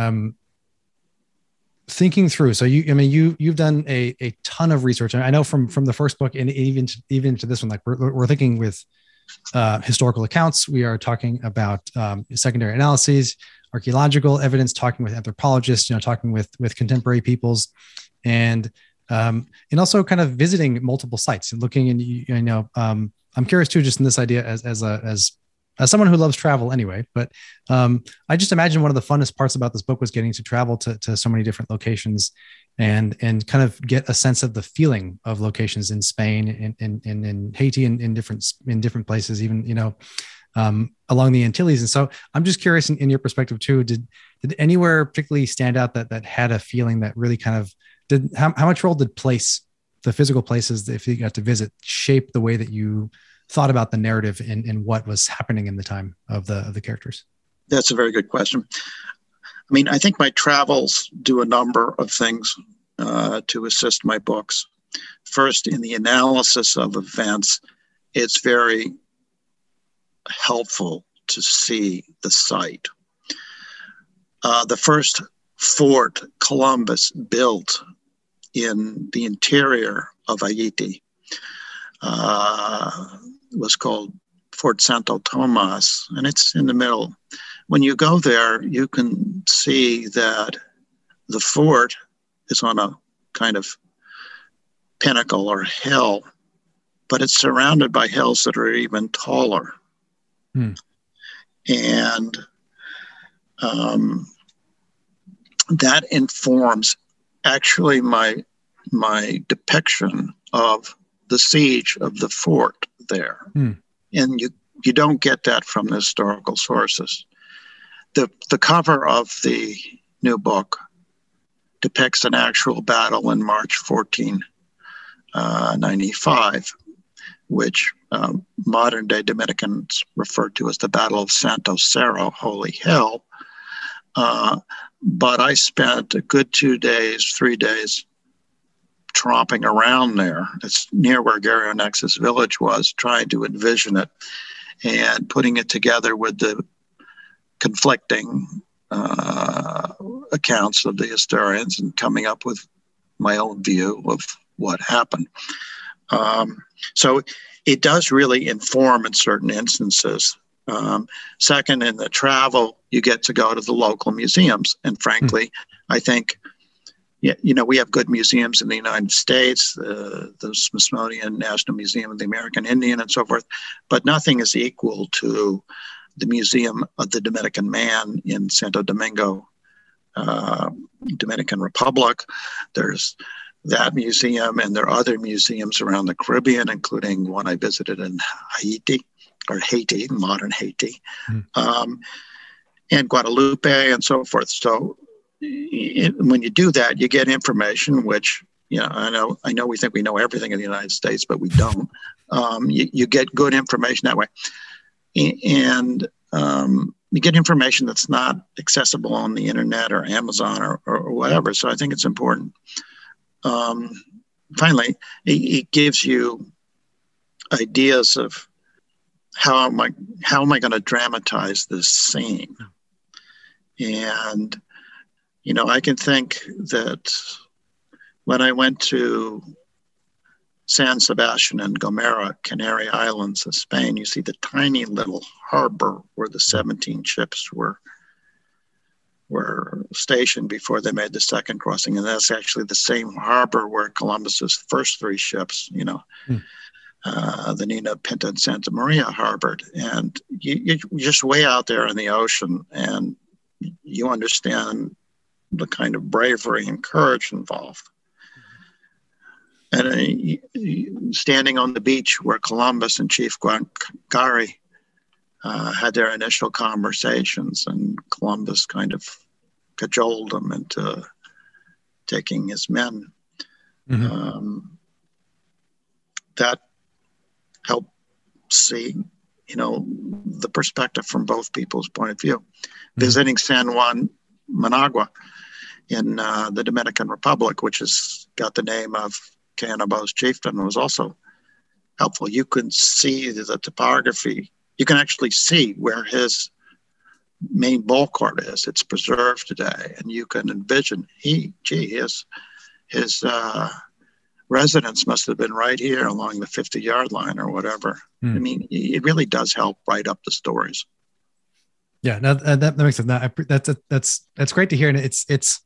S1: thinking through, so you've done a ton of research. I know from the first book and even to this one, like we're thinking with historical accounts, we are talking about secondary analyses, archaeological evidence, talking with anthropologists, talking with contemporary peoples, and also kind of visiting multiple sites and looking. And I'm curious too, just in this idea as someone who loves travel anyway, but I just imagine one of the funnest parts about this book was getting to travel to so many different locations and kind of get a sense of the feeling of locations in Spain and in Haiti and in different places, even, along the Antilles. And so I'm just curious in your perspective too, did anywhere particularly stand out that had a feeling that really kind of how much role did the physical places, if you got to visit, shape the way that you thought about the narrative and what was happening in the time of the characters?
S2: That's a very good question. I mean, I think my travels do a number of things to assist my books. First, in the analysis of events, it's very helpful to see the site. The first fort Columbus built in the interior of Haiti was called Fort Santo Tomas, and it's in the middle. When you go there, you can see that the fort is on a kind of pinnacle or hill, but it's surrounded by hills that are even taller. And that informs actually my depiction of the siege of the fort there. And you don't get that from the historical sources. The cover of the new book depicts an actual battle in March 14 1795, which modern day Dominicans refer to as the Battle of Santo Cerro, Holy Hill. But I spent a good 2 days, 3 days tromping around there. It's near where Garionex's village was, trying to envision it and putting it together with the conflicting accounts of the historians and coming up with my own view of what happened. So it does really inform in certain instances. Second, in the travel, you get to go to the local museums. And frankly, I think, we have good museums in the United States, the Smithsonian National Museum of the American Indian and so forth, but nothing is equal to the Museum of the Dominican Man in Santo Domingo, Dominican Republic. There's that museum, and there are other museums around the Caribbean, including one I visited in Haiti, modern Haiti, and Guadalupe and so forth. So when you do that, you get information, which, I know we think we know everything in the United States, but we don't. You get good information that way. And you get information that's not accessible on the internet or Amazon or whatever. So I think it's important. Finally, it gives you ideas of how am I going to dramatize this scene? And, I can think that when I went to San Sebastian and Gomera, Canary Islands of Spain, you see the tiny little harbor where the 17 ships were stationed before they made the second crossing. And that's actually the same harbor where Columbus's first 3 ships, the Nina, Pinta, and Santa Maria harbored. And you're just way out there in the ocean, and you understand the kind of bravery and courage involved. And standing on the beach where Columbus and Chief Guancari had their initial conversations, and Columbus kind of cajoled him into taking his men. That helped see, the perspective from both people's point of view. Visiting San Juan Managua in the Dominican Republic, which has got the name of Cayanabos chieftain, was also helpful. You can see the topography. You can actually see where his main bulkhead is. It's preserved today, and you can envision his residence must have been right here along the 50-yard line or whatever. I mean, it really does help write up the stories.
S1: Yeah, no, that makes sense. That's great to hear, and it's.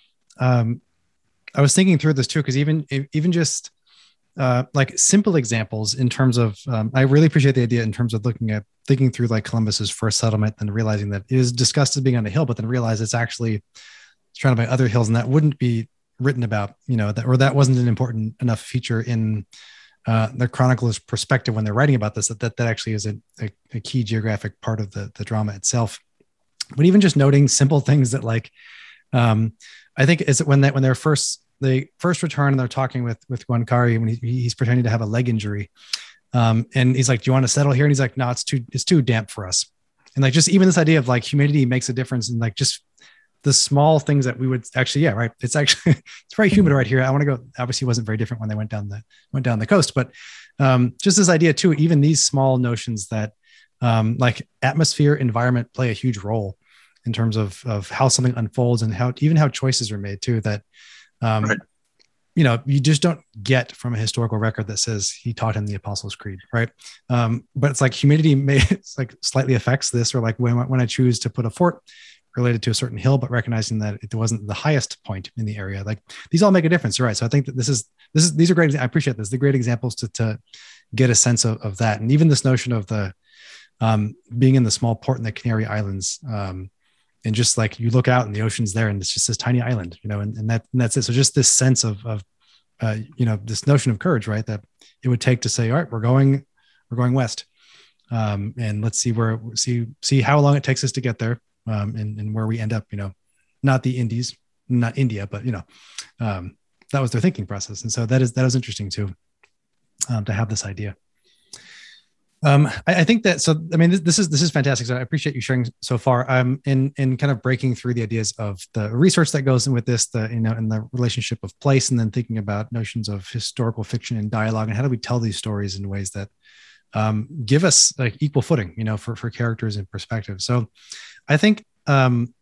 S1: I was thinking through this too, because even just like simple examples in terms of, I really appreciate the idea in terms of thinking through like Columbus's first settlement and realizing that it is discussed as being on a hill, but then realize it's actually surrounded by other hills, and that wouldn't be written about, that wasn't an important enough feature in the chronicler's perspective when they're writing about this, that actually is a key geographic part of the drama itself. But even just noting simple things that I think is when they first return and they're talking with Guancari when he's pretending to have a leg injury. And he's like, "Do you want to settle here?" And he's like, "No, it's too damp for us." And like, just even this idea of like humidity makes a difference in like just the small things that we would actually, right. It's actually, it's very humid right here. I want to go, obviously it wasn't very different when they went down the coast, but just this idea too, even these small notions that like atmosphere, environment play a huge role in terms of how something unfolds and how choices are made too, that,
S2: right.
S1: You just don't get from a historical record that says he taught him the Apostles' Creed. Right. But it's like humidity it's like slightly affects this, or like when I choose to put a fort related to a certain hill, but recognizing that it wasn't the highest point in the area, like these all make a difference. Right. So I think that these are great. I appreciate this. The great examples to get a sense of that. And even this notion of the being in the small port in the Canary Islands, and just like you look out and the ocean's there and it's just this tiny island, and that's it. So just this sense of this notion of courage, right? That it would take to say, all right, we're going west. And let's see how long it takes us to get there. And where we end up, not the Indies, not India, but, their thinking process. And so that was interesting too, to have this idea. I think that, so, I mean, this is fantastic. So I appreciate you sharing so far. In kind of breaking through the ideas of the research that goes in with this, and the relationship of place, and then thinking about notions of historical fiction and dialogue, and how do we tell these stories in ways that give us like equal footing, for characters and perspective. So I think, one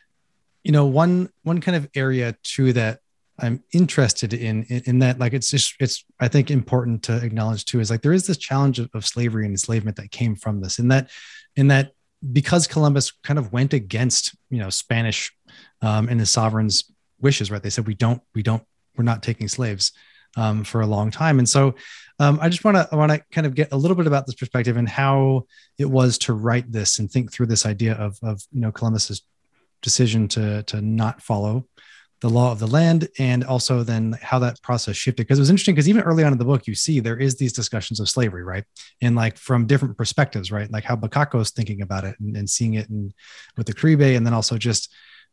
S1: kind of area too that I'm interested in that, like, it's I think important to acknowledge too, is like, there is this challenge of slavery and enslavement that came from this, in that because Columbus kind of went against, Spanish, and the sovereign's wishes, right? They said, we're not taking slaves, for a long time. And so, I want to kind of get a little bit about this perspective and how it was to write this and think through this idea of Columbus's decision to not follow the law of the land, and also then how that process shifted. Because it was interesting, because even early on in the book, you see there is these discussions of slavery, right? And like from different perspectives, right? Like how Boccaccio is thinking about it and seeing it with the Caribe, and then also just,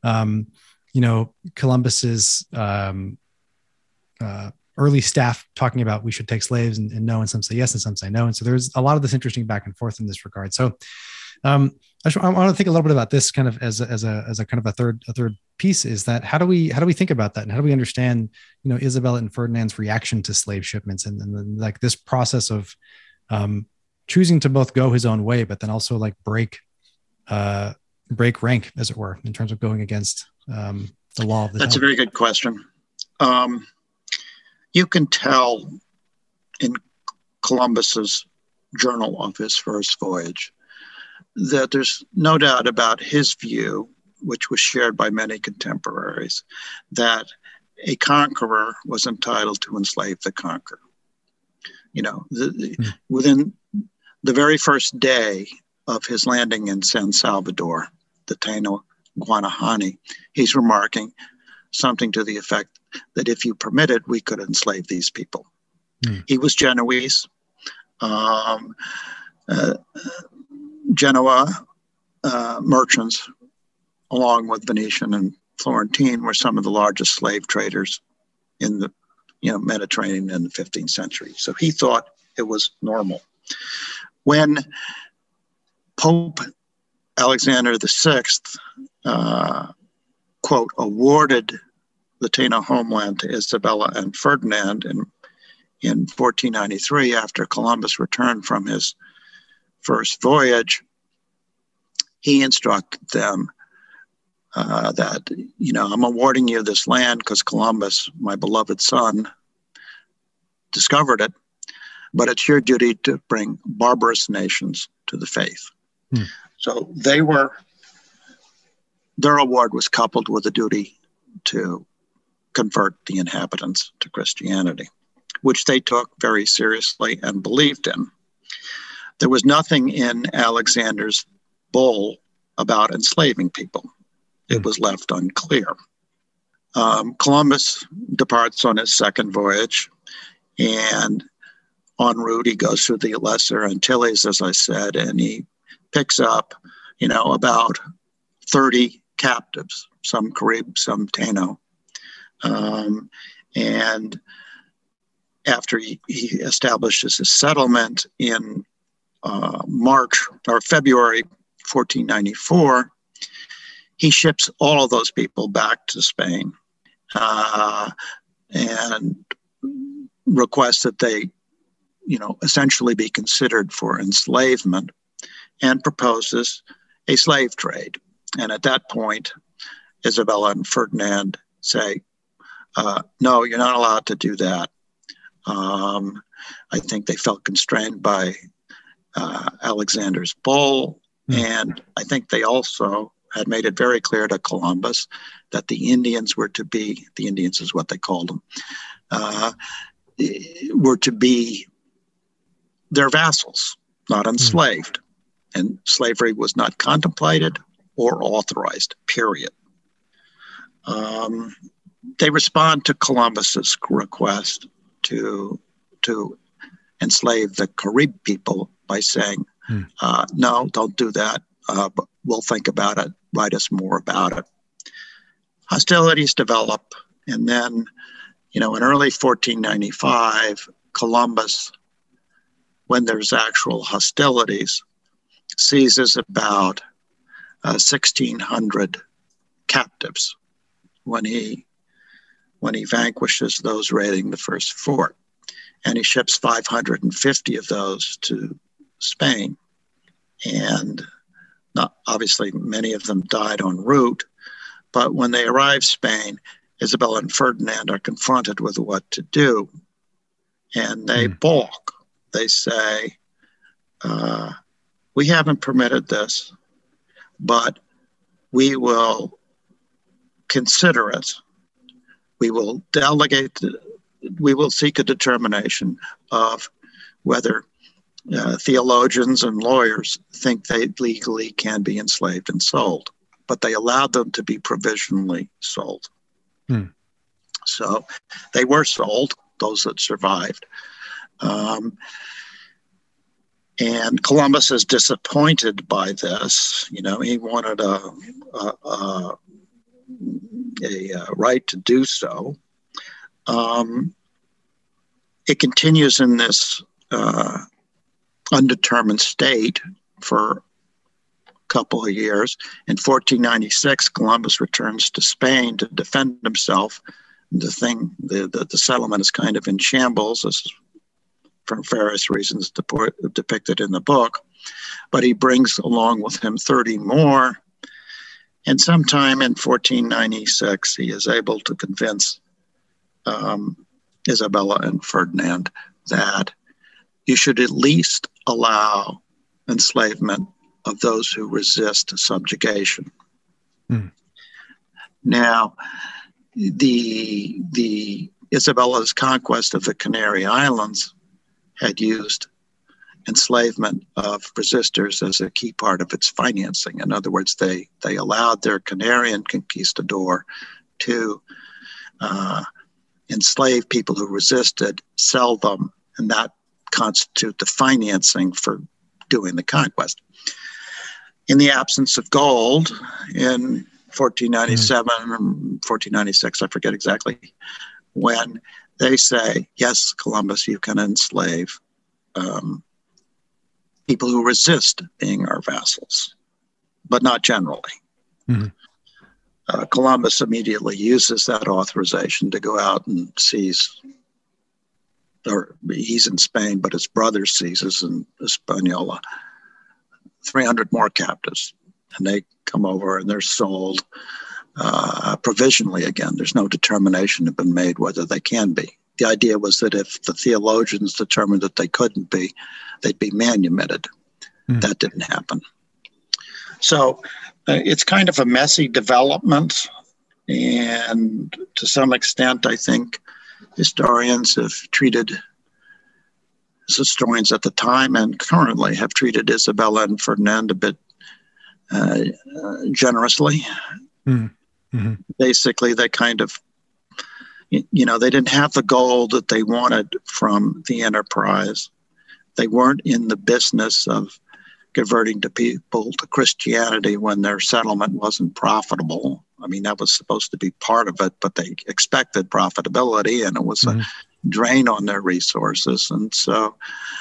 S1: Columbus's early staff talking about we should take slaves, and no, and some say yes, and some say no. And so there's a lot of this interesting back and forth in this regard. So I want to think a little bit about this kind of as a kind of a third piece, is that how do we think about that, and how do we understand, Isabella and Ferdinand's reaction to slave shipments, and then like this process of choosing to both go his own way, but then also like break rank, as it were, in terms of going against the law of the
S2: That's
S1: time.
S2: a very good question. You can tell in Columbus's journal of his first voyage that there's no doubt about his view, which was shared by many contemporaries, that a conqueror was entitled to enslave the conquered. Within the very first day of his landing in San Salvador, the Taino Guanahani, he's remarking something to the effect that if you permit it, we could enslave these people. He was Genoese. Genoa merchants, along with Venetian and Florentine, were some of the largest slave traders in the Mediterranean in the 15th century. So he thought it was normal. When Pope Alexander VI, quote, awarded the Taino homeland to Isabella and Ferdinand in 1493, after Columbus returned from his first voyage, he instructed them that, I'm awarding you this land because Columbus, my beloved son, discovered it, but it's your duty to bring barbarous nations to the faith. So their award was coupled with a duty to convert the inhabitants to Christianity, which they took very seriously and believed in. There was nothing in Alexander's bull about enslaving people. It was left unclear. Columbus departs on his second voyage, and en route he goes through the Lesser Antilles, as I said, and he picks up, about 30 captives, some Carib, some Taino. And after he establishes his settlement in March or February 1494, he ships all of those people back to Spain and requests that they, essentially be considered for enslavement, and proposes a slave trade. And at that point, Isabella and Ferdinand say, no, you're not allowed to do that. I think they felt constrained by Alexander's bull. And I think they also had made it very clear to Columbus that the Indians were to be, the Indians is what they called them, were to be their vassals, not enslaved. And slavery was not contemplated or authorized, period. They respond to Columbus's request to enslave the Carib people by saying, no, don't do that. But we'll think about it. Write us more about it. Hostilities develop, and then In early 1495, Columbus, when there's actual hostilities, seizes about 1,600 captives when he vanquishes those raiding the first fort. And he ships 550 of those to Spain. And obviously, many of them died en route. But when they arrive Spain, Isabella and Ferdinand are confronted with what to do. And they balk. They say, we haven't permitted this, but we will consider it. We will we will seek a determination of whether theologians and lawyers think they legally can be enslaved and sold, but they allowed them to be provisionally sold. So they were sold, those that survived. And Columbus is disappointed by this. He wanted a right to do so. It continues in this undetermined state for a couple of years. In 1496, Columbus returns to Spain to defend himself. The settlement is kind of in shambles, as for various reasons depicted in the book. But he brings along with him 30 more. And sometime in 1496, he is able to convince Isabella and Ferdinand that you should at least allow enslavement of those who resist subjugation. Now, the Isabella's conquest of the Canary Islands had used enslavement of resistors as a key part of its financing. In other words, they allowed their Canarian conquistador to enslave people who resisted, sell them, and that constitute the financing for doing the conquest. In the absence of gold in 1497 or 1496, I forget exactly, when they say, yes, Columbus, you can enslave people who resist being our vassals, but not generally. Columbus immediately uses that authorization to go out and seize, or he's in Spain, but his brother seizes in Hispaniola 300 more captives. And they come over and they're sold provisionally again. There's no determination have been made whether they can be. The idea was that if the theologians determined that they couldn't be, they'd be manumitted. That didn't happen. So it's kind of a messy development. And to some extent, I think historians at the time and currently have treated Isabella and Ferdinand a bit generously. Basically, they kind of, they didn't have the gold that they wanted from the enterprise. They weren't in the business of converting people to Christianity when their settlement wasn't profitable. I mean, that was supposed to be part of it, but they expected profitability, and it was a drain on their resources. And so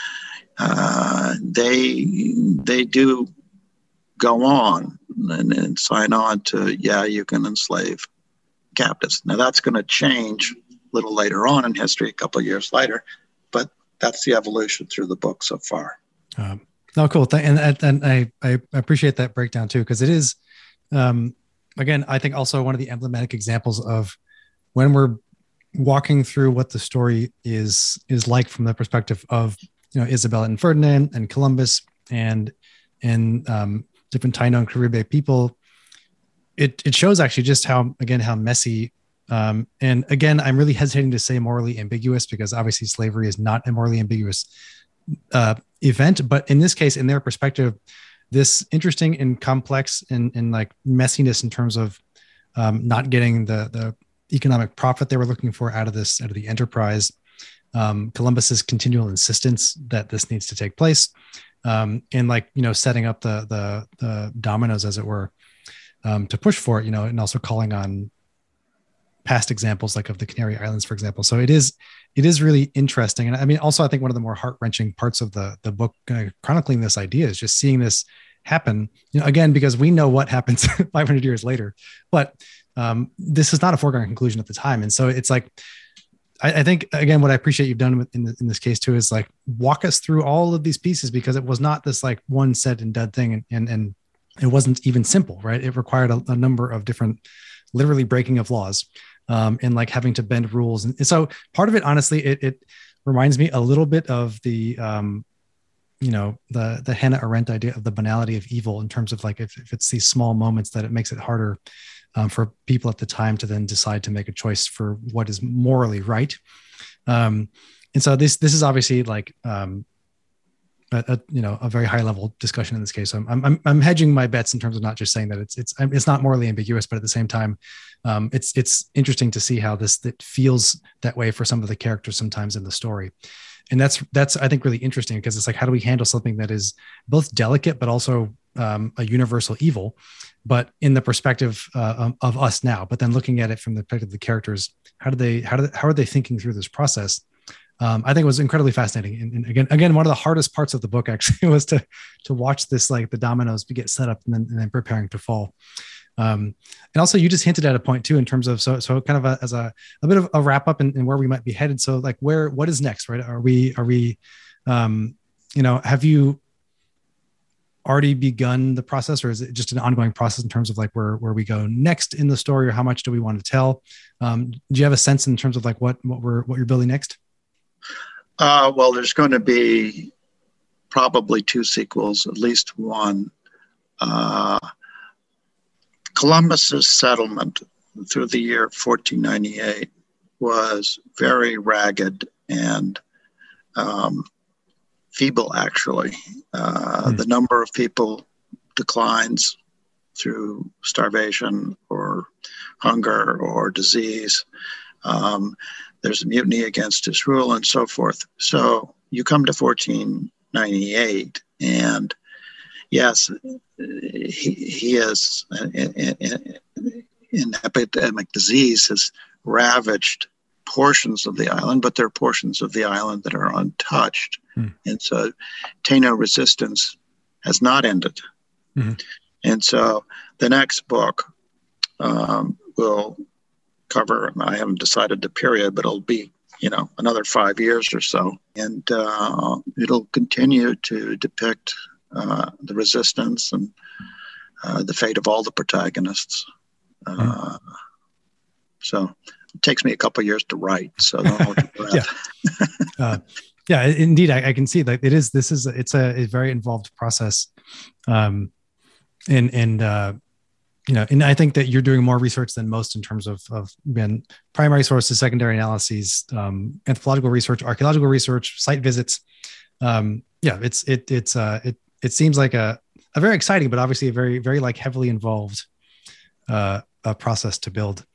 S2: they do go on and sign on to, you can enslave captives. Now, that's going to change a little later on in history, a couple of years later, but that's the evolution through the book so far.
S1: No, cool. And I appreciate that breakdown too, because it is, again, I think also one of the emblematic examples of when we're walking through what the story is like from the perspective of, Isabella and Ferdinand and Columbus and different Taino and Caribe people. It shows actually just how messy. And again, I'm really hesitating to say morally ambiguous, because obviously slavery is not a morally ambiguous event, but in this case, in their perspective, this interesting and complex and like messiness in terms of not getting the economic profit they were looking for out of the enterprise, Columbus's continual insistence that this needs to take place, and setting up the dominoes, as it were, to push for it, and also calling on past examples, like of the Canary Islands, for example. So it is really interesting. And I mean, also, I think one of the more heart-wrenching parts of the book chronicling this idea is just seeing this happen, again, because we know what happens 500 years later, but this is not a foregone conclusion at the time. And so it's like, I think, again, what I appreciate you've done in this case too, is like walk us through all of these pieces, because it was not this like one said and done thing. And it wasn't even simple, right? It required a number of different, literally breaking of laws, and like having to bend rules. And so part of it, honestly, it reminds me a little bit of the, the Hannah Arendt idea of the banality of evil, in terms of like, if it's these small moments that it makes it harder for people at the time to then decide to make a choice for what is morally right. And so this is obviously like, a very high level discussion in this case. So I'm hedging my bets in terms of not just saying that it's not morally ambiguous, but at the same time, it's interesting to see how it feels that way for some of the characters sometimes in the story. And that's I think really interesting, because it's like, how do we handle something that is both delicate but also a universal evil, but in the perspective of us now, but then looking at it from the perspective of the characters, how are they thinking through this process? I think it was incredibly fascinating. And again, one of the hardest parts of the book actually was to watch this, like the dominoes get set up and then preparing to fall. And also you just hinted at a point too, in terms of, so kind of as a bit of a wrap up and where we might be headed. So like what is next, right? Are we, have you already begun the process, or is it just an ongoing process in terms of like where we go next in the story, or how much do we want to tell? Do you have a sense in terms of like what you're building next?
S2: Well, there's going to be probably 2 sequels, at least one. Columbus's settlement through the year 1498 was very ragged and feeble, actually. The number of people declines through starvation or hunger or disease. There's a mutiny against his rule and so forth. So you come to 1498, and yes, he is in epidemic disease has ravaged portions of the island, but there are portions of the island that are untouched. And so Taino resistance has not ended. Mm-hmm. And so the next book will cover, I haven't decided the period, but it'll be, another 5 years or so. And it'll continue to depict the resistance and the fate of all the protagonists. So it takes me a couple of years to write. So
S1: yeah, indeed, I can see that it's a very involved process, and I think that you're doing more research than most in terms of primary sources, secondary analyses, anthropological research, archaeological research, site visits. It seems like a very exciting, but obviously a very, very like heavily involved process to build.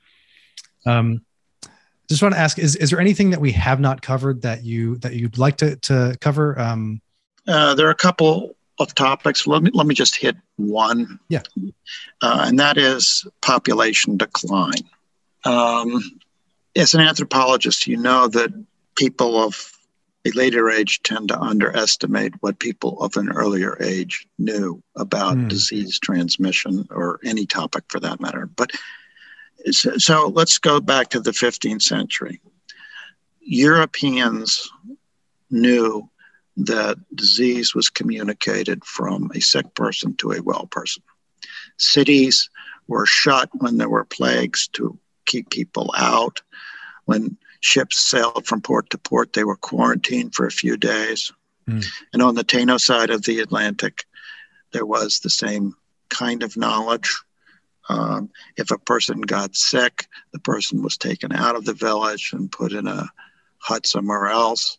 S1: Just want to ask, is there anything that we have not covered that you'd like to cover?
S2: There are a couple of topics. Let me just hit one.
S1: Yeah.
S2: And that is population decline. As an anthropologist, you know that people of a later age tend to underestimate what people of an earlier age knew about disease transmission, or any topic for that matter. But so let's go back to the 15th century. Europeans knew that disease was communicated from a sick person to a well person. Cities were shut when there were plagues to keep people out. When ships sailed from port to port, they were quarantined for a few days. And on the Taino side of the Atlantic, there was the same kind of knowledge. If a person got sick, the person was taken out of the village and put in a hut somewhere else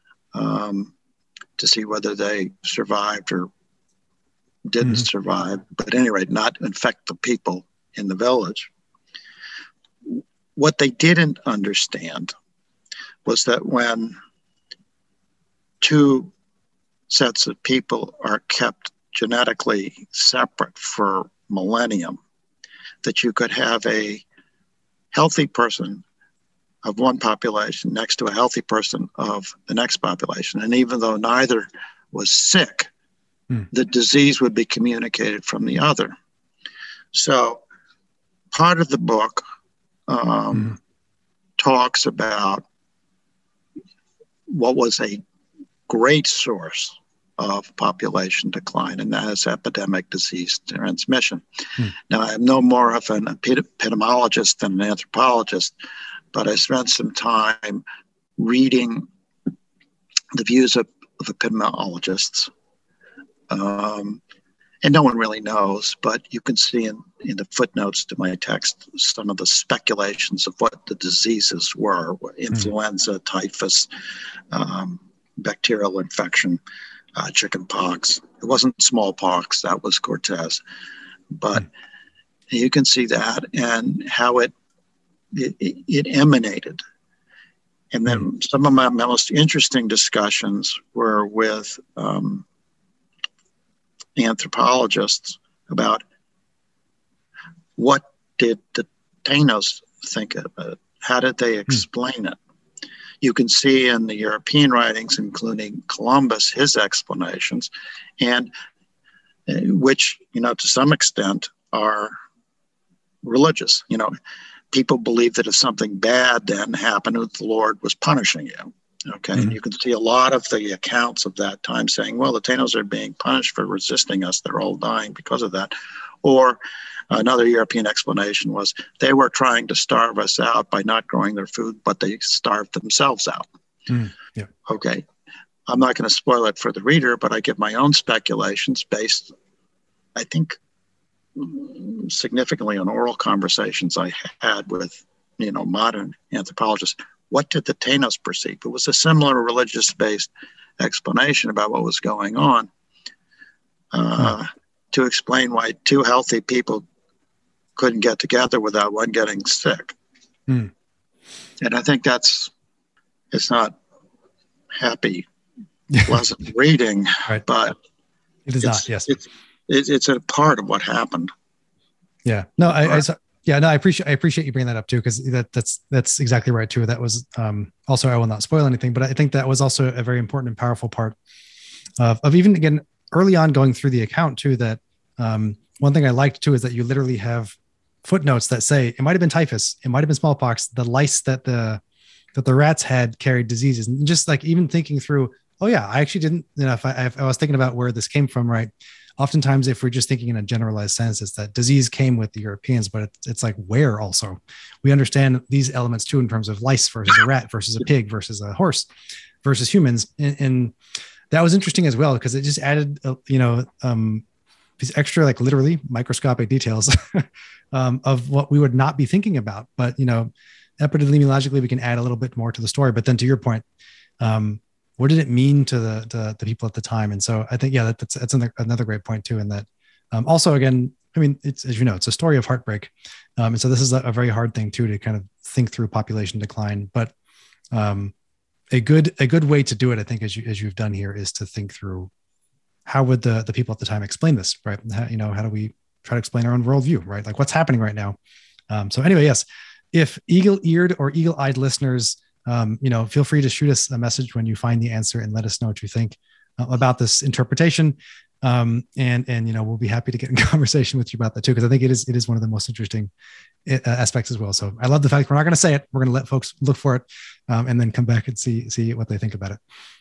S2: to see whether they survived or didn't survive. But at any rate, not infect the people in the village. What they didn't understand was that when 2 sets of people are kept genetically separate for millennium, that you could have a healthy person of one population next to a healthy person of the next population. And even though neither was sick, the disease would be communicated from the other. So part of the book talks about what was a great source of population decline, and that is epidemic disease transmission. Now, I'm no more of an epidemiologist than an anthropologist, but I spent some time reading the views of epidemiologists. And no one really knows, but you can see in the footnotes to my text some of the speculations of what the diseases were: influenza, typhus, bacterial infection, chicken pox. It wasn't smallpox, that was Cortez. But you can see that and how it emanated. And then some of my most interesting discussions were with anthropologists about what did the Taínos think of it? How did they explain it? You can see in the European writings, including Columbus, his explanations, and which, to some extent are religious. People believe that if something bad then happened, the Lord was punishing you. Okay, and you can see a lot of the accounts of that time saying, well, the Taínos are being punished for resisting us. They're all dying because of that. Or another European explanation was they were trying to starve us out by not growing their food, but they starved themselves out. Okay, I'm not going to spoil it for the reader, but I give my own speculations based, I think, significantly on oral conversations I had with, modern anthropologists. What did the Taínos perceive? It was a similar religious-based explanation about what was going on to explain why two healthy people couldn't get together without one getting sick. And I think it's not happy, pleasant reading,
S1: right.
S2: But
S1: it is not. Yes,
S2: it's a part of what happened.
S1: Yeah. No, I appreciate you bringing that up too, because that's exactly right too. That was also, I will not spoil anything, but I think that was also a very important and powerful part of even, again, early on going through the account too, that one thing I liked too is that you literally have footnotes that say it might've been typhus, it might've been smallpox, the lice that the rats had carried diseases. And just like even thinking through, oh yeah, I actually didn't, if I was thinking about where this came from, right? Oftentimes, if we're just thinking in a generalized sense, it's that disease came with the Europeans, but it's like where also we understand these elements too, in terms of lice versus a rat versus a pig versus a horse versus humans. And that was interesting as well, because it just added, these extra, like literally microscopic details of what we would not be tthinking about. But, epidemiologically, we can add a little bit more to the story. But then to your point, what did it mean to the people at the time? And so I think, that's another great point too. And that also, again, I mean, it's, as you know, it's a story of heartbreak. And so this is a very hard thing too, to kind of think through population decline, but a good way to do it, I think, as you've done here, is to think through how would the people at the time explain this, right? How do we try to explain our own worldview, right? Like what's happening right now. So anyway, yes, if eagle-eared or eagle-eyed listeners, feel free to shoot us a message when you find the answer and let us know what you think about this interpretation. And we'll be happy to get in conversation with you about that too, because I think it is one of the most interesting aspects as well. So I love the fact we're not going to say it. We're going to let folks look for it and then come back and see what they think about it.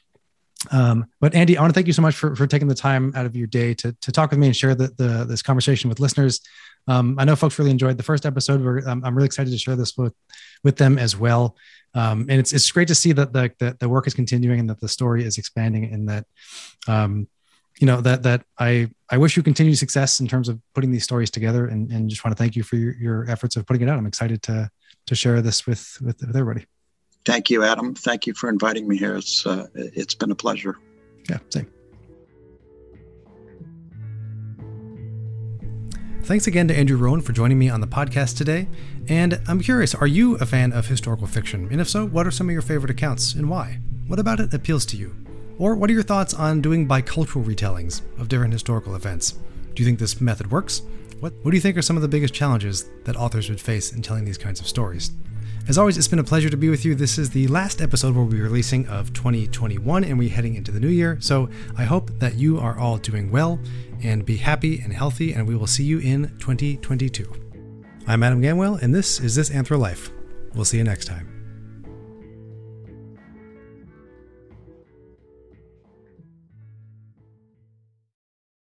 S1: But Andy, I want to thank you so much for taking the time out of your day to talk with me and share this conversation with listeners. I know folks really enjoyed the first episode. I'm really excited to share this with them as well. And it's great to see that the work is continuing and that the story is expanding, and that, that I wish you continued success in terms of putting these stories together, and just want to thank you for your efforts of putting it out. I'm excited to share this with everybody.
S2: Thank you, Adam. Thank you for inviting me here. It's been a pleasure.
S1: Yeah, same. Thanks again to Andrew Rowan for joining me on the podcast today. And I'm curious, are you a fan of historical fiction? And if so, what are some of your favorite accounts and why? What about it appeals to you? Or what are your thoughts on doing bicultural retellings of different historical events? Do you think this method works? What do you think are some of the biggest challenges that authors would face in telling these kinds of stories? As always, it's been a pleasure to be with you. This is the last episode we'll be releasing of 2021, and we're heading into the new year. So I hope that you are all doing well and be happy and healthy, and we will see you in 2022. I'm Adam Gamwell, and this is This Anthro Life. We'll see you next time.